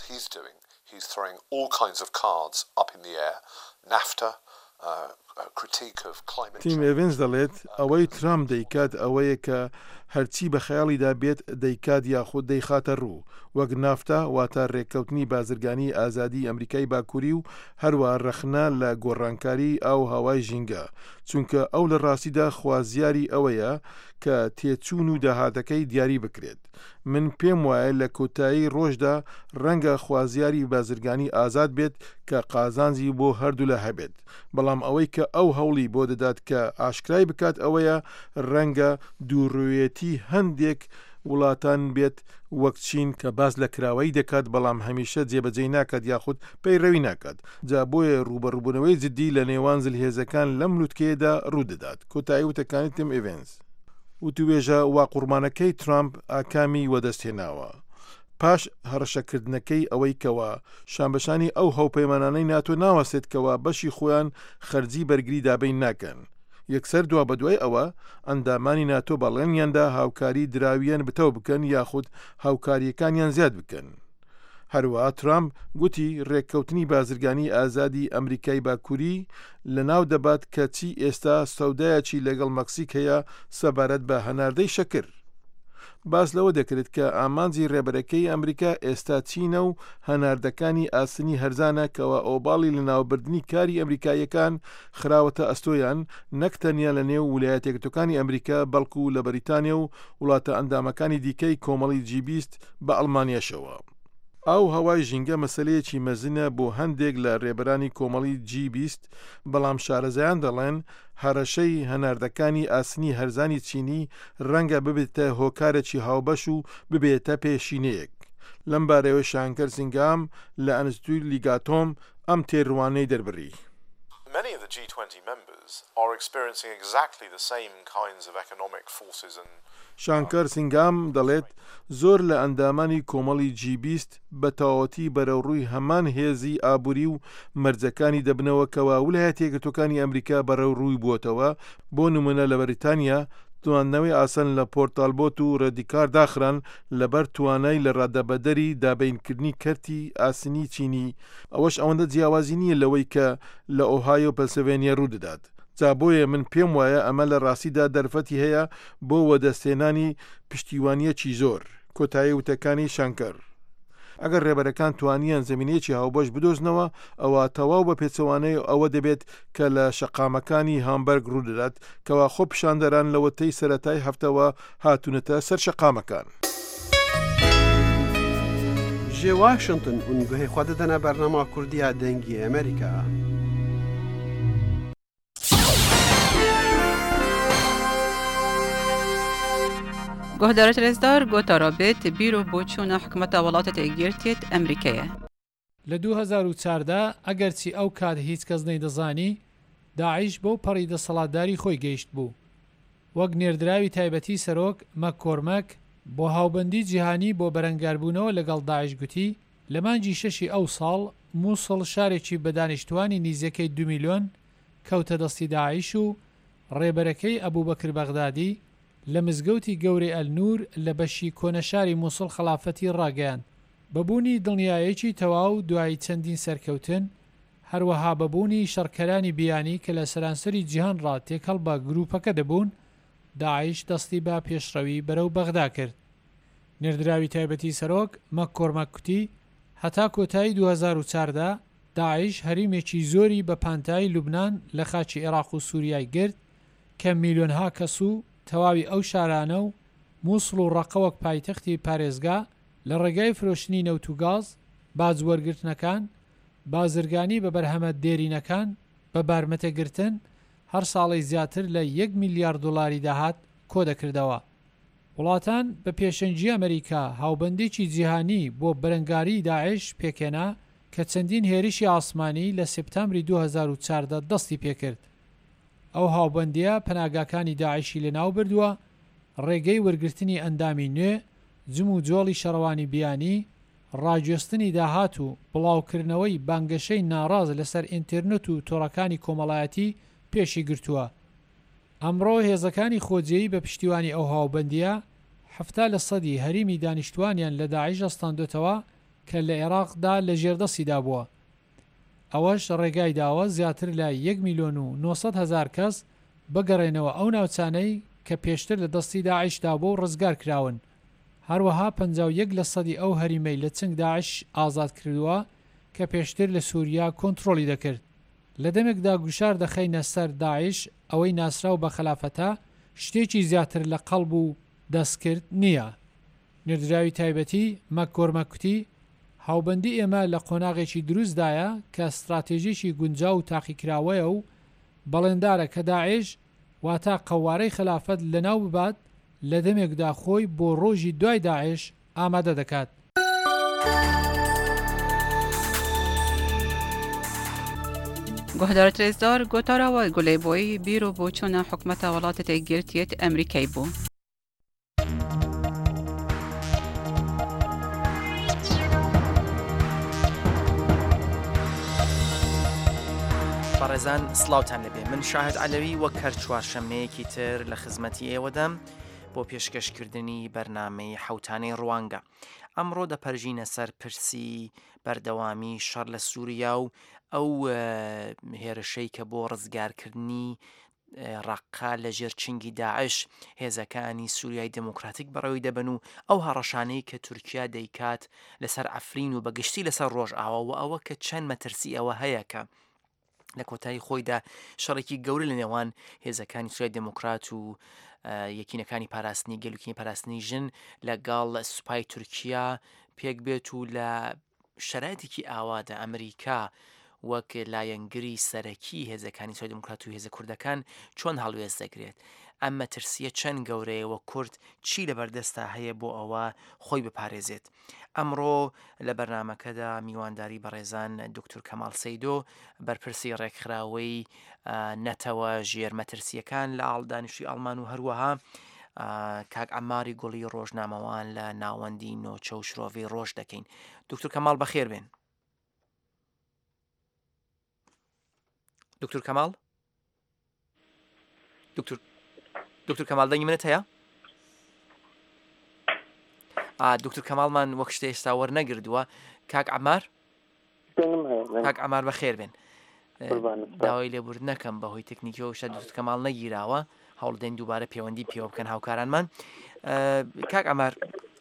تیم ئێڤنس دەڵێت ئەوەی ترامپ دەیکات ئەوەیە کە هەرچی بە خەیاڵیدا بێت دەیکات یاخود دەیخاتە ڕوو، وەک نافتا واتە ڕێککەوتنی بازرگانی ئازادی ئەمریکای باکووری و هەروە ڕەخنە لە گۆڕانکاری ئاو هاوای ژینگە، چونکە ئەو لە ڕاستیدا خوازیاری ئەوەیە کە تێچوون و داهاتەکەی دیاری بکرێت. من پێم وایە لە کۆتایی ڕۆژدا ڕەنگە خوازیاری بازرگانی ئازاد بێت کە قازانجی بۆ هەردوو لە هەبێت، بەڵام ئەوەی کە ئەو هەوڵی بۆ دەدات کە ئاشکرای بکات ئەوەیە ڕەنگە دووڕوێتی هەندێک وڵاتان بێت وەک چین کە باز لە کراوەی دەکات بەڵام هەمیشە جێبەجێ ناکات یاخود پەیڕەوی ناکات. جا بۆیە ڕوبەڕووبوونەوەی جدی لە نێوان جلهێزەکان لەم لووتکەیەدا ڕوودەدات. کۆتایی وتەکانی تیم ئێڤنس. وتوێژە واقورمانەکەی ترامپ ئاکامی وەدەستهێناوە پاش هەڕەشەکردنەکەی ئەوەی کەوە شانبەشانی ئەو هەوپەیمانانەی ناتۆ ناوەسێت کەوە بەشی خۆیان خەرجی بەرگری دابین ناکەن. یەکسەر دوا بەدوای ئەوە ئەندامانی ناتۆ بەڵێنیاندا هاوکاری دراویان بتەو بکەن یاخود هاوکاریەکانیان زیاد بکەن. هەروەها ترامپ گوتی ڕێککەوتنی بازرگانی ئازادی ئەمریکای باکووری لە ناو دەبات کە چی ئێستا سەودایەکی لەگەڵ مەکسیک هەیە سەبارەت بە هەناردەی شەکر. باس لەوە دەکرێت کە ئامانجی ڕێبەرەکەی ئەمریکا ئێستا چینە و هەناردەکانی ئاسنی هەرزانە کەەوە ئۆباڵی لە ناوبردننی کاری ئەمریکایەکان خراوەتە ئەستۆیان نەک تەنیا لە نێو ویلایەتە یەکگرتووەکانی ئەمریکا بەڵکو لە بەریتانیا و وڵاتە ئەندامەکانی دیکەی کۆمەڵی جی بیست بە ئەڵمانیاشەوە. ئاو هەوای ژینگە مەسەلەیەکی مەزنە بۆ هەندێک لە ڕێبەرانی کۆمەڵی جی بیست، بەڵام شارەزایان دەڵێن هەرەشەی هەناردەکانی ئاسنی هەرزانی چینی ڕەنگە ببێتە هۆکارێکی هاوبەش و ببێتە پێشینەیەک. لەم بارەوە شانکەر سینگام لە ئەنستوی لیگاتۆم ئەم تێڕوانەی دەربڕی. Many of the G twenty members are experiencing exactly the same kinds of economic forces and شانکەر سینگام دەڵێت زۆر لە ئەندامانی کۆمەڵی جی بیست بە تەواوەتی بەرەوڕووی هەمان هێزی ئابووری و مەرجەکانی دەبنەوە کەوا ویلایەتە یەکگرتووەکانی ئەمریکا بەرەوڕووی بووتەوە. بۆ نمونە لە بەریتانیا تواننەوەی ئاسان لە پۆرتالبۆت و ڕێدیکار داخران لەبەر توانای لە ڕادەبەدەری دابینکردنی کەرتی ئاسنی چینی. ئەوەش ئەوەندە جیاوازی نییە لەوەی کە لە ئۆهایۆ پەلسڤێنیا ڕوودەدات. جا بۆیە من پێم وایە ئەمە لە ڕاستیدا دەرفەتی هەیە بۆ وەدەستێنانی پشتیوانیەکی زۆر. کۆتایی وتەکانی شانکەر. ئەگەر ڕێبەرەکان توانیان زمینەیەکی هاوبەش بدۆزنەوە ئەوە تەواو بە پێچەوانەی ئەوە دەبێت کە لە شەقامەکانی هامبەرگ ڕوودەدات کەوا خۆ پیشاندەران لە وەتەی سەرەتای هەفتەوە هاتوونەتە سەر شەقامەکان. ژێ واشنگتن ئونگوهەی خوا دەدەنە بەرنامە کوردیە دەنگی ئەمریکا. گهدار تلزدار گوتا رابط بیرو بۆچوونە حکومەتە وڵاتە یەکگرتووە ئەمریکایە. لە دوو هەزار و چواردە ئەگەرچی ئەو کات هیچ کەس نەیدەزانی داعیش بەو پەڕی دەسەڵاتداری خۆی گەیشت بوو. وەک نێردراوی تایبەتی سەرۆک مەککۆرمەک بۆ هاوبەندی جیهانی بۆ بەرەنگاربوونەوە لەگەڵ داعیش گوتی لە مانجی شەشی ئەو ساڵ مووسڵ شارێکی بە دانیشتوانی نیزەکەی دو میلیۆن کەوتە دەستی داعیش و ڕێبەرەکەی ئەبوبەکر بەغدادی لە مزگەوتی گەورەی ئەلنور لە بەشی کۆنەشاری مووسڵ خلافەتی ڕاگەیان. بەبوونی دڵنیایەکی تەواو دوایی چەندین سەرکەوتن، هەروەها بەبوونی شەڕکەرانی بیانی کە لە سەرانسەری جیهان ڕات تێکەڵ بە گروپەکە دەبوون، داعیش دەستی بە پێشڕەوی بەرەو بەغدا کرد. نێردراوی تایبەتی سەرۆک مەک کۆرمەک کوتی هەتا کۆتایی دوو هەزار و چواردە داعیش هەریمێکی زۆری بە پانتایی لوبنان لە خاچی عێراق و سووریای گرت کە میلیۆنها کەس و تەواوی ئەو شارانە و مووسڵ و ڕەقەوەک پایتەختی پارێزگا لە ڕێگای فرۆشتنی نەوت و گاز، باجوەرگرتنەکان، بازرگانی بە بەرهەمە دێرینەکان بە بارمەتەگرتن هەر ساڵی زیاتر لە یەک میلیارد دۆلاری داهات کۆ دەکردەوە. وڵاتان بە پێشەنجی ئەمریکا هاوبەندێکی جیهانی بۆ بەرەنگاری داعش پێکێنا کە چەندین هێرشی ئاسمانی لە سپتامبری دوو هەزار و چواردە دەستی پێکرد. ئەو هاوبەندیە پەناگاکانی داعشی لەناو بردووە، ڕێگەی وەرگرتنی ئەندامی نوێ، جم و جۆڵی شەڕەوانی بیانی، ڕاگوێستنی داهات و بڵاوکردنەوەی بانگەشەی ناڕاز لەسەر ئینترنێت و تۆڕەکانی کۆمەڵایەتی پێشی گرتووە. ئەمڕۆ هێزەکانی خۆجێی بە پشتیوانی ئەو هاوبەندیە هەفتا لە سەدی هەریمی دانیشتوانیان لە داعش ئەستاندوێتەوە کە لە عێراقدا لە ژێردەسیدا بووە. ئەوەش ڕێگای داوە زیاتر لە یەک میلیۆن و نۆسەد هەزار کەس بگەڕێنەوە ئەو ناوچانەی کە پێشتر لە دەستی داعشدا بۆ ڕزگار کراون. هەروەها پەنجا و یەک لە سەدی ئەو هەریمەی لە چنگ داعش ئازاد کردووە کە پێشتر لە سووریا کۆنتڕۆلی دەکرد. لە دەمێکدا گوشار دەخەینە سەر داعش ئەوەی ناسراو بە خلافەتە شتێکی زیاتر لە قەڵب و دەستکرد نییە. نێردراوی تایبەتی مەک کۆرمەک کوتی هاوبەندی ئێمە لە قۆناغێکی دروستدایە کە استراتێژیی گونجاو و تاقیکراوەیە و بەڵێندارە کە داعش واتە قەوارەی خلافەت لەناو ببات لە دەمێکدا خۆی بۆ ڕۆژی دوای داعش ئامادە دەکات. گۆهدار ترێزدار گۆتاراوە گولەیبۆی بیرۆ بۆ چۆنە حکومەتە وڵاتە گرتیت ئەمریکای بوو. بەڕێزان سڵاوتان لەبێ، من شاهد عەلەوی وەک هەر چوارشەممەیەکی تر لە خزمەتی ئێوەدەم بۆ پێشکەشکردنی بەرنامەی حەوتانەی ڕوانگە. ئەمڕۆ دەپەرژینە سەر پرسی بەردەوامی شەڕ لە سووریا و ئەو هێرشەی کە بۆ ڕزگارکردنی ڕەقا لە ژێرچنگی داعش هێزەکانی سووریای دموکراتیک بەڕێوەی دەبن و ئەو هەڕەشانەی کە تورکیا دەیکات لەسەر ئەفرین و بەگشتی لەسەر ڕۆژئاوا و ئەوە کە چەند مەترسی ئەوە هەیە کە لە کۆتایی خۆیدا شەڕێکی گەورە لە نێوان هێزەکانی سوورای دموکرات و یەکینەکانی پاراستنی گەلوکینی پاراستنی ژن لەگەڵ سوپای تورکیا پێک بێت و لە شەرایەتێکی ئاوادا ئەمریکا وەک لایەنگری سەرەکی هێزەکانی سوورای دموکرات و هێزە کوردەکان چۆن هەڵوێز دەگرێت. ئەمە ترسیە چەند گەورەیەوە کورد چی لەبەردەستا هەیە بۆ ئەوە خۆی بپارێزێت. ئەمڕۆ لە بەرنمەکەدا میوانداری بەڕێزان دکتۆر کەمال سەیدۆ بەرپرسی ڕێکخراوەی نەتەوە ژێرمەترسیەکان لە ئاڵدانیشتی ئەڵمان و هەروەها کاک ئەماری گوڵی ڕۆژنامەوان لە ناوەندی نۆچە و شرۆڤی ڕۆژ دەکەین. دکتۆر کەمال بەخێر بێن. دکتۆر کەمال دکتۆر دکتۆر کەمال دەنگی منت هەیە؟ دکتۆر کەمالمان وەک شتە ئێستا وەرنەگردووە. کاک ئەمار کاک ئەمار بەخێر بێن. داوای لێبورد نەکەم بەهۆی تەکنیکیەوە شە دکتۆر کەمال نەگیراوە، هەوڵدەین دووبارە پەیوەندی پێوە بکەن هاوکارانمان. کاک ئەمار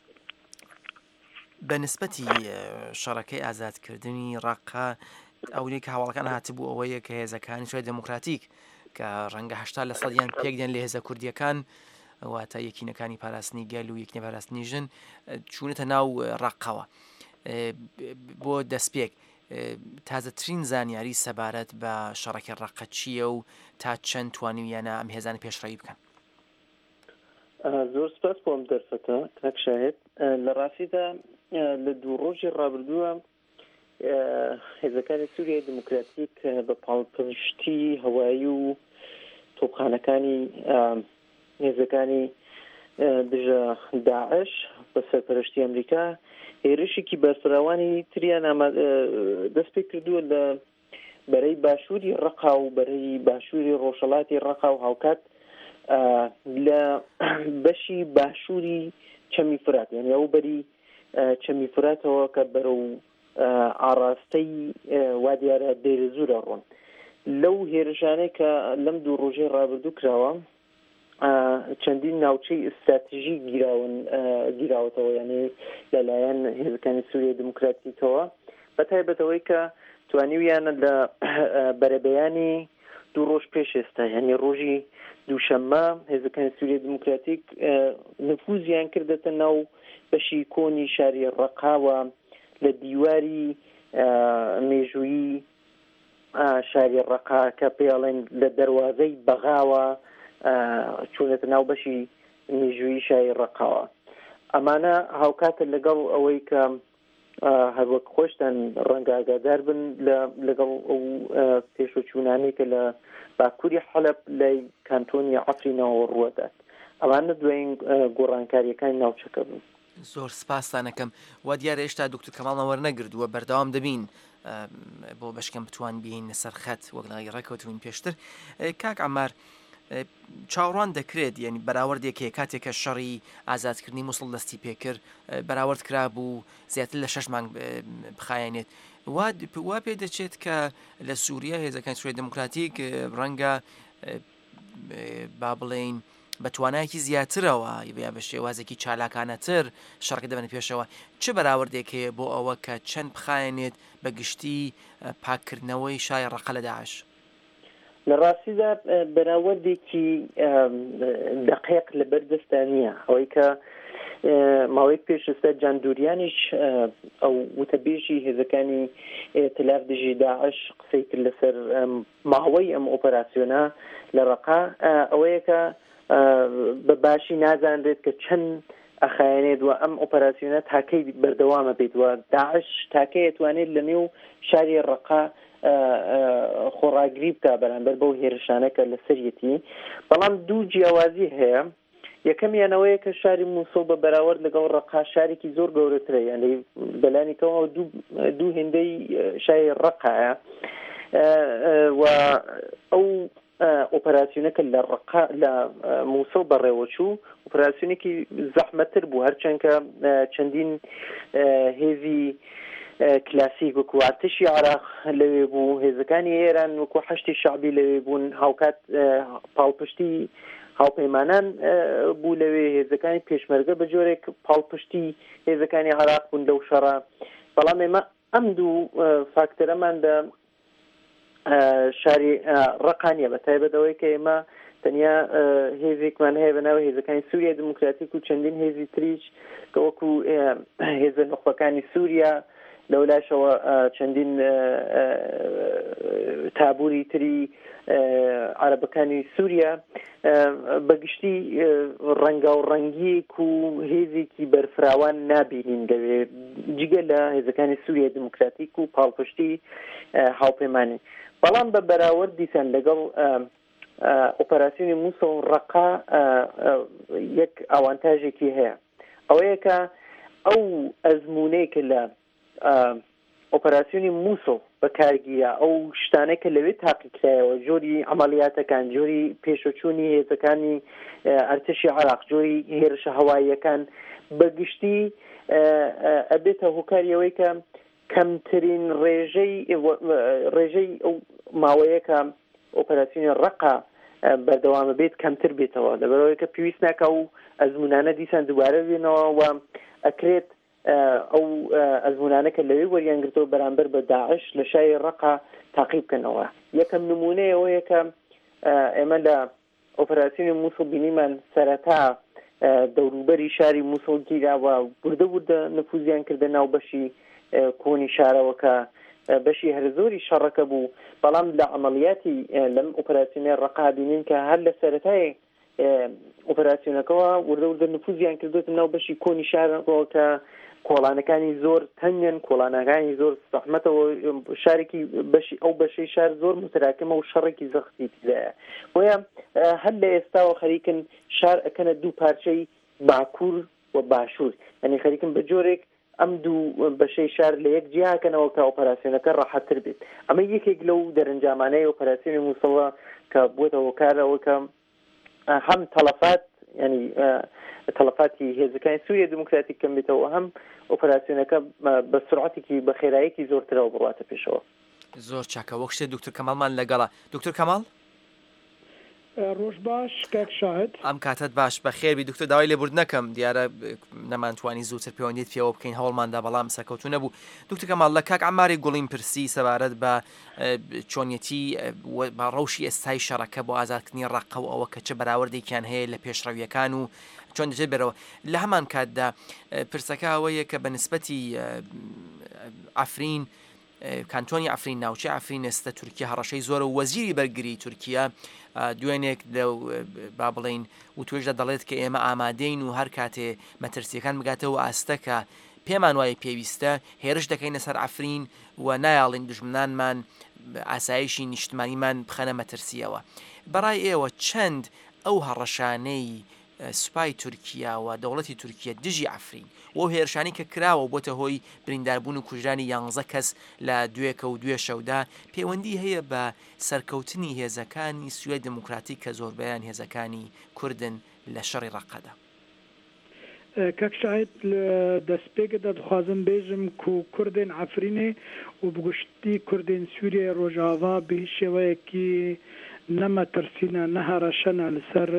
بە نسبەتی شەڕەکەی ئازادکردنی ڕەقا ئەوەی کە هەواڵەکان هاتبوو ئەوەیە کە هێزەکانی سوورای دموکراتیک کە ڕەنگە هەشتا لە سەدیان پێکدێن لە هێزە کوردیەکان واتە یەکینەکانی پاراستنی گەل و یەکنی پاراستنی ژن چوونەتە ناو ڕەقەوە. بۆ دەستپێک تازەترین زانیاری سەبارەت بە شەڕەکی ڕەقە چییە و تا چەند توانیویانە ئەم هێزانە پێشڕەوی بکەن؟ زۆر سپاس بۆ ئەم دەرفەتە کاک شاهێد. لە ڕاستیدا لە دوو ڕۆژی ڕابردووە هێزەکانی سووریای دموکراتیک بە پاڵپشتی هەوایی و تۆپخانەکانی هێزەکانی دژە داعش بە سەرپەرشتی ئەمریکا هێرشێکی بەرفراوانی تریان دەست پێ کردووە لە بەرەی باشووری ڕەقا و بەرەی باشووری ڕۆژهەڵاتی ڕەقا و هاوکات لە بەشی باشووری چەمی فرات، یعنی ئەو بەری چەمی فراتەوە کە بەرەو ئاڕاستەی وا دیارە دەیرە زوورە ڕۆن. لەو هێرشانەی کە لەم دوو ڕۆژەی ڕابردوو کراوە چەندین ناوچەی ئستراتیژی گیراون گیراوەتەوە یعنی لەلایەن هێزەکانی سووریای دموکراتیکەوە بە تایبەتەوەی کە توانیویانە لە بەرەبەیانی دوو ڕۆژ پێش ئێستا یعنی ڕۆژی دووشەممە هێزەکانی سووریای دموکراتیک نفوزیان کردێتە ناو بەشی کۆنی شاری ڕەقاوە لە دیواری مێژوویی شاری ڕەقا کە پێڵێن لە دەواازەی بەغاوە چوونێتە ناو بەشی مێژوویی شاری ڕەقاوە ئەمانە هاوکاتە لەگەڵ ئەوەی کە هەروەک خۆشتان ڕەنگە ئاگادار بن لەگەڵ ئەو پێشوچوونانەی کە لە باکووری حەلەب لای کانتۆنی عەفرینەوە ڕوەدات ئەوانە دوایین گۆڕانکاریەکانی ناوچەکە بوون. زۆر سپاسانەکەم وا دیارە هێشتا دوکتۆر کەماڵ وەرنەگردووە بەردەوام دەبین بۆ بەشکەم بتوان بین لەسەر خەت وەک ڕێکەوتوین پێشتر. کاک عەمار چاوەڕوان دەکرێت یعنی بەراوردێک هەیە کاتێکە شەڕی ئازادکردنی مووسڵ دەستی پێکرد بەراورد کرا بوو زیاتر لە شەش مانگ بخایێنێت وا پێ دەچێت کە لە سووریا هێزەکانی سووریای دموکراتیک ڕەنگە با بڵێین بە توانایەکی زیاترەوە یا بە شێوازێکی چالاکانەتر شەڕەکە دەبێنە پێشەوە چه بەراوردێک هەیە بۆ ئەوە کە چەند بخایێنێت بە گشتی پاکردنەوەی شای ڕەقە لە داعش؟ لە ڕاستیدا بەراوردێکی دقیق لەبەر دەستا نییە ئەوەی کە ماوەیەک پێشستا جاندوریانیش ئەو وتەبێژی هێزەکانی ئێتلاف دژی داعش قسەی کرد لەسەر ماوەی ئەم ئۆپەراسیۆنە لە ڕەقا ئەوەیە کە بە باشی نازانرێت کە چەند ئەخایەنێت و ئەم ئۆپەراسیۆنە تاکەی بەردەوامە بێت و داعش تاکەی ئەتوانێت لە نێو شاری ڕەقا خۆڕاگری بکە بەرامبەر بەو هێرشانەکە لە سەرەتی بەڵام دوو جیاوازی هەیە یەکەمیانەوەیە کە شاری مووسڵ بە بەراورد لەگەڵ ڕەقا شارێکی زۆر گەورەترە یعنی بەلانیکەوە دوو هێندەی شاری ڕەقایە و ئەو ئۆپەراسیۆنەکە لە ڕەقا لە مووسڵ بەڕێوەچوو ئۆپەراسیۆنێکی زەحمەتر بوو هەرچەندکە چەندین هێزی کلاسیک وەکو ئارتشی عێراق لەوێ بوو هێزەکانی ئێران وەکو حەشتی شەعبی لەوێ بوون هاوکات پاڵپشتی هاوپەیمانان بوو لەوێ هێزەکانی پێشمەرگە بە جۆرێک پاڵپشتی هێزەکانی عێراق بوون لەو شەڕە بەڵام ئێمە ئەم دوو فاکتەرەماندا شاری ڕەقانیە بە تایبەتەوەی کە ئێمە تەنیا هێزێکمان هەیە بەناو هێزەکانی سووریای دموکراتیک و چەندین هێزی تریش کە وەکو هێزە نخبەکانی سووریا لەولاشەوە چەندین تابووری تری عەرەبەکانی سووریا بەگشتی ڕەنگا و ڕەنگیەک و هێزێکی بەرفراوان نابینین لەوێ جگە لە هێزەکانی سووریای دموکراتیک و پاڵپشتی هاوپەیمانی بەڵام بە بەراورد دیسان لەگەڵ ئۆپەراسیۆنی مووسڵ ڕەقا یەک ئاوانتاژێکی هەیە ئەوەیە کە ئەو ئەزموونەی کە لە ئۆپەراسیۆنی مووسڵ بەکارگیرە ئەو شتانەی کە لەوێ تاقیکرایەوە جۆری عەمەلیاتەکان جۆری پێشەچوونی هێزەکانی ئەرتشی عێراق جۆری هێرشە هەواییەکان بەگشتی ئەبێتە هۆکاریەوەی کە کەمترین ڕێژەی ڕێژەی ئەو ماوەیە کە ئۆپەراسیۆنی ڕەقا بەردەوامە بێت کەمتر بێتەوە لەبەرەوەی کە پێویست ناکە و ئەزمونانە دیسان دووبارە بێنەوە و ئەکرێت ئەو ئەزمونانە کە لەوێ وەریانگرتەوە بەرامبەر بە داعش لە شای ڕەقا تاقیب بکەنەوە یەکەم نمونەیەوەیە کە ئێمە لە ئۆپەراسیۆنی مووسڵ بینیمان سەرەتا دەوروبەری شاری مووسڵ گیراوە بوردە بوردە نفوزیان کردە ناو بەشی کۆنی شارەوە کە بەشی هەر زۆری شەڕەکە بوو بەڵام لە عەمەلیاتی لەم ئۆپەراسیۆنە ڕەقا بینین کە هەر لە سەرەتای ئۆپەراسیۆنەکەەوە وردە وردە نفوزیان کردوتە ناو بەشی کۆنی شارەوە کە کۆڵانەکانی زۆر تەنگن کۆڵانەکانی زۆر زەحمەتەوە شارێکی بەشی ئەو بەشەی شار زۆر متراکمە و شەڕێکی زەختی تدایە بۆیە هەر لە ئێستاوە خەریکن شار ئەکەنە دوو پارچەی باکوور و باشوور یعنی خەریکن بە جۆرێک ئەم دوو بەشەی شار لە یەک جیاکەنەوە کە ئۆپەراسیۆنەکە ڕەحەتتر بێت ئەمە یەکێک لەو دەرەنجامانەی ئۆپەراسیۆنی مووسڵە کە بووێتە هۆکارەوە کە هەم تەلەفات ینی تەلەفاتی هێزەکانی سووریای دموکراتیک کەم بێتەوە هەم ئۆپەراسیۆنەکە بە سرعەتێکی بە خێراییەکی زۆرترەوە بڕاتە پێشەوە. زۆر چاکە وەک شتێ دکتۆر کەماڵمان لەگەڵە. دکتۆر کەماڵ ڕۆژ باش کاک شاهد ئەم کاتت باش بە خێربی دکتۆر داوای لێبورد نەکەم دیارە نەمانتوانی زووتر پەیوەندیت پێوە بکەین هەوڵماندا بەڵام سەرکەوتو نەبوو دکتۆر کەماڵ لە کاک عەماری گوڵین پرسی سەبارەت بە چۆنیەتی بە ڕەوشی ئێستای شەڕەکە بۆ ئازادکردنی ڕەقە و ئەوە کە چه بەراوردێکیان هەیە لە پێشڕەویەکان و چۆن دەچێت بێرەوە لە هەمان کاتدا پرسەکە ئەوەیە کە بە نسبەتی ئەفرین کانتۆنی ئەفرین ناوچەی ئەفرین ئێستا تورکیا هەڕەشەی زۆرە و وەزیری بەرگری تورکیا دوێنێک با بڵین و توێژدا دەڵێت کە ئێمە ئامادەین و هەر کاتێ مەترسیەکان بگاتەوە ئاستەکە پێمان وایە پێویستە هێرش دەکەینە سەر ئەفرین و نایاڵین دژمنانمان ئاسایشی نیشتمانیمان بخەنە مەترسیەوە بەڕای ئێوە چەند ئەو هەڕەشانەی سوپای تورکیا و دەوڵەتی تورکیا دژی ئەفرین و هێرشانی کە کراوە بۆتە هۆی برینداربوون و کوژرانی یانزە کەس لە دوێکە و دوێ شەودا پەیوەندی هەیە بە سەرکەوتنی هێزەکانی سوێ دموکراتیک کە زۆربیان هێزەکانی کوردن لە شەڕی ڕەقەدا کاک شاهد دەستپێکدا دخوازم بێژم و کوردên ئەفرینێ و بگشتی کوردên سووریە ڕۆژاوا بە هیچ شێوەیەکی نەمەترسینە نەهەڕەشەنە لەسەر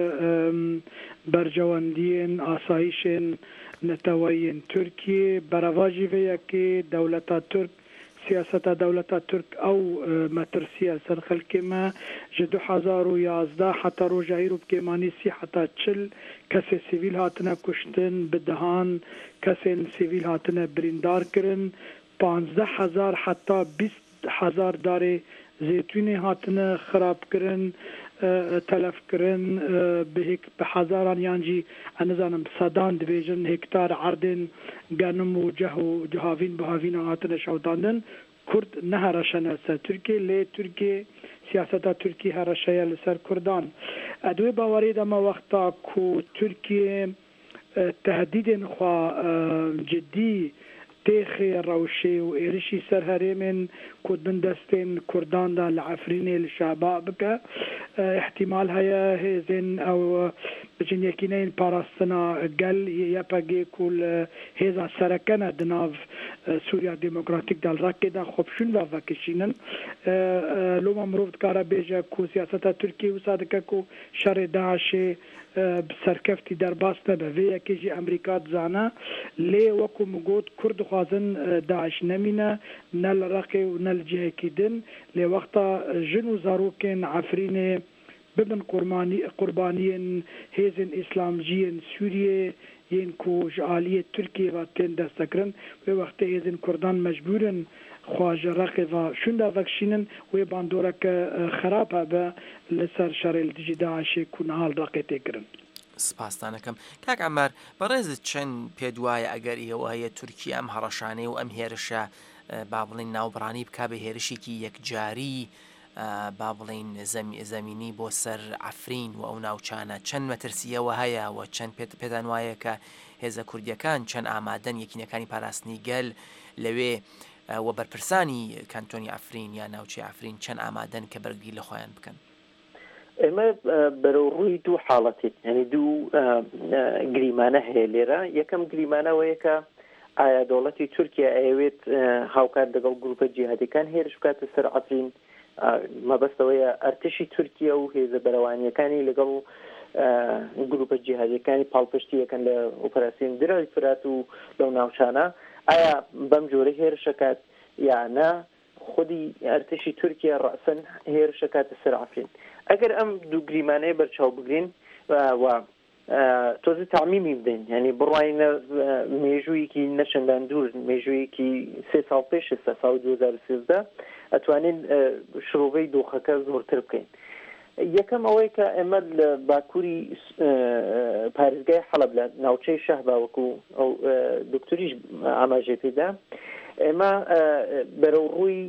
بەرژەوەندیên ئاسایشên نەتەوەیین تورکی بەرەڤاژی vêyekê dewleta Türk siyaseta dewleta Türk ew metirsiya ser xelkê me ji du hezar û yazdeh heta roja îro bikêmanî sî heta çil kesê sivîl hatine kuştin bi dihan kesên sivîl hatine birîndar kirin panzdeh hezar heta bîst hezar darê zêtûnê hatine xirabkirin telefkirin bi hezaran yan jî ez nizanim sedan dibêjin hektar erdên genim û ceh û cihavîn bihavînan hatine şewdandin Kurd nehereşene ser Tirkiye lê Tirkiye siyaseta Tirkiye hereşeye li ser Kurdan edwê bawerî dema wexta ku Tirkiye tehdîdên xwe ciddî têxê rewşê û êrişî ser herêmên ku bin destên Kurdan da li Efrînê li şeba bike ihtimal heye hêzên ew bijin yekîneyên parastina gel Y P G ku li hêza serekene di nav Sûriya Demokratîk de li Rekkê de xwepşûn ve vekişînin loma mirov dikare bêje ku siyaseta Tirkiye wisa dike ku şerê Daişê bi serkeftî derbas nebe vê yekê jî Amerîka dizane lê wekû min got Kurd dixwazin Daeş nemîne ne li Rekkê û ne li cihekî din lê wexta jin û zarokên Efrînê bibin qurbaniyên hêzên îslamciyên Sûriyê yên ku ji aliyê Tirkiye ve tên destekirin wê wextê hêzên Kurdan mecbûrin xwe ji Rekkê ve şûn de vekişînin wê bandoreke xerab hebe li ser şerê li dijî Daişê ku niha li Rekkê tê kirin سپاسدانەکەم کاک عەمار بەڕێزت چەند پێت وایە ئەگەر ئێوە هەیە تورکی ئەم هەڕەشانەی و ئەم هێرشە با بڵین ناوبڕانی بکا بە هێرشێکی یەکجاری با بڵین زەمینی بۆ سەر ئەفرین و ئەو ناوچانە چەند مەترسیەوە هەیە و چەند پێدان وایە کە هێزە کوردیەکان چەند ئامادەن یەکینەکانی پاراستنی گەل لەوێ و بەرپرسانی کانتۆنی ئەفرین یا ناوچەی ئەفرین چەند ئامادەن کە بەرگری لە خۆیان بکەن ئێمە بەرەو ڕووی دوو حاڵەتێک یعنی دوو گریمانە هەیە لێرە یەکەم گریمانەوەیە کە ئایا دەوڵەتی تورکیا ئەیەوێت هاوکات لەگەڵ گروپە جیهادیەکان هێرش بکاتە سەر ئەفرین مەبەستەوەیە ئەرتشی تورکیا و هێزە بەرەوانیەکانی لەگەڵ گروپە جیهادیەکانی پاڵپشتیەکەن لە ئۆپەراسیۆن درای فرات و لەو ناوچانە ئایا بەم جۆرە هێرشەکات یانە خودی ئەرتشی تورکیا ڕەسەن هێرشەکاتە سەر ئەفرین ئەگەر ئەم دوو گریمانەیە بەرچاو بگرین و تۆزی تعمیمی بدەین یعنی بڕواینە مێژوویەکی نەچەندان دوور مێژوویەکی سێ ساڵ پێش ئێستا ساڵی دوو هەزار و سێزدە ئەتوانین شرۆڤەی دۆخەکە زۆرتر بکەین یەکەم ئەوەی کە ئێمە لە باکووری پارێزگای حەڵەب لە ناوچەی شەهبا وەکو ئەو دکتۆریش ئاماژێ پێدا ئێمە بەرەو ڕووی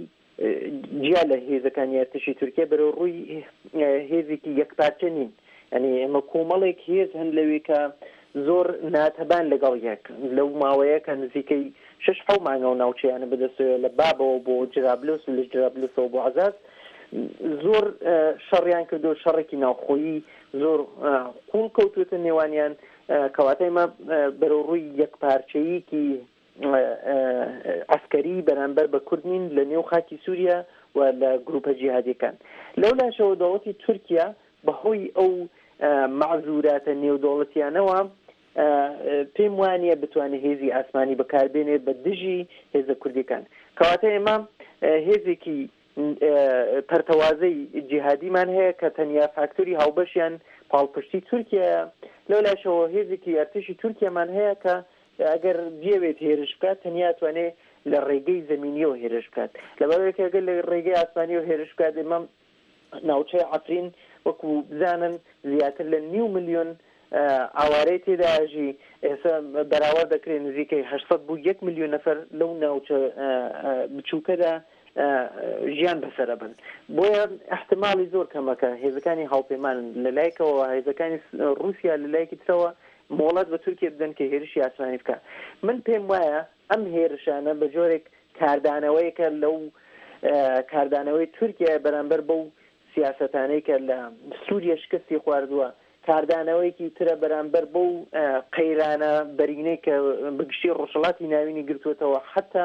جیا لە هێزەکانی ئەرتشی تورکیا بەرەو ڕووی هێزێکی یەکپارچە نین ئەنی ئێمە کۆمەڵێک هێز هەن لەوێ کە زۆر ناتەبان لەگەڵ یەک لەو ماوەیە کە نزیکەی شش حەو مانگە و ناوچەیانە بەدەستەوە لە بابەوە بۆ جرابلس و لە جرابلسەوە بۆ عەزاز زۆر شەڕیان کردو شەڕێکی ناوخۆیی زۆر قوڵ کەوتوتە نێوانیان کەواتە ئێمە بەرەو ڕووی یەکپارچەیەکی عسکەری بەرامبەر بە کوردین لە نێو خاکی سووریا و لە گروپە جیهادیەکان لەو لاشەوە دەوڵەتی تورکیا بەهۆی ئەو معزوراتە نێودوڵەتیانەوە پێم وانە بتوانێت هێزی ئاسمانی بەکاربێنێت بە دژی هێزە کوردیەکان کەواتە ئێمە هێزێکی پەرتەوازەی جیهادیمان هەیە کە تەنیا فاکتۆری هاوبەشیان پاڵپشتی تورکیایە لەولاشەوە هێزێکی ئەرتشی تورکیامان هەیە کە ئەگەر بێوێت هێرش بکات تەنیا توانێت لە ڕێگەی زەمینیەوە هێرش بکات لەبەرەوەی ئەگەر لە ڕێگەی ئاسمانیەوە هێرش بکات ئێمە ناوچەی عەفرین وەکو بزانن زیاتر لە نیو ملیۆن ئاوارەی تێداژی ئێستا بەراورد دەکرێت نزیکەی هەشتسەد بوو یەک ملیۆن نەفەر لەو ناوچە بچووکەدا ژیان بەسەرە بن بۆیە احتمالی زۆر کەمەکە هێزەکانی هاوپەیمان لەلایەکەوە هێزەکانی رووسیا لەلایەکی ترەوە مۆڵەت بە تورکیا بدەن کە هێرشی ئاسمانی بکە من پێم وایە ئەم هێرشانە بە جۆرێک کاردانەوەیکە لەو کاردانەوەی تورکیا بەرامبەر بەو سیاسەتانەی کە لە سووریا شکستی خواردووە کاردانەوەیکی ترە بەرامبەر بەو قەیرانە بەرینەی کە بگشتی ڕۆژهەڵاتی ناوینی گرتوێتەوە حتا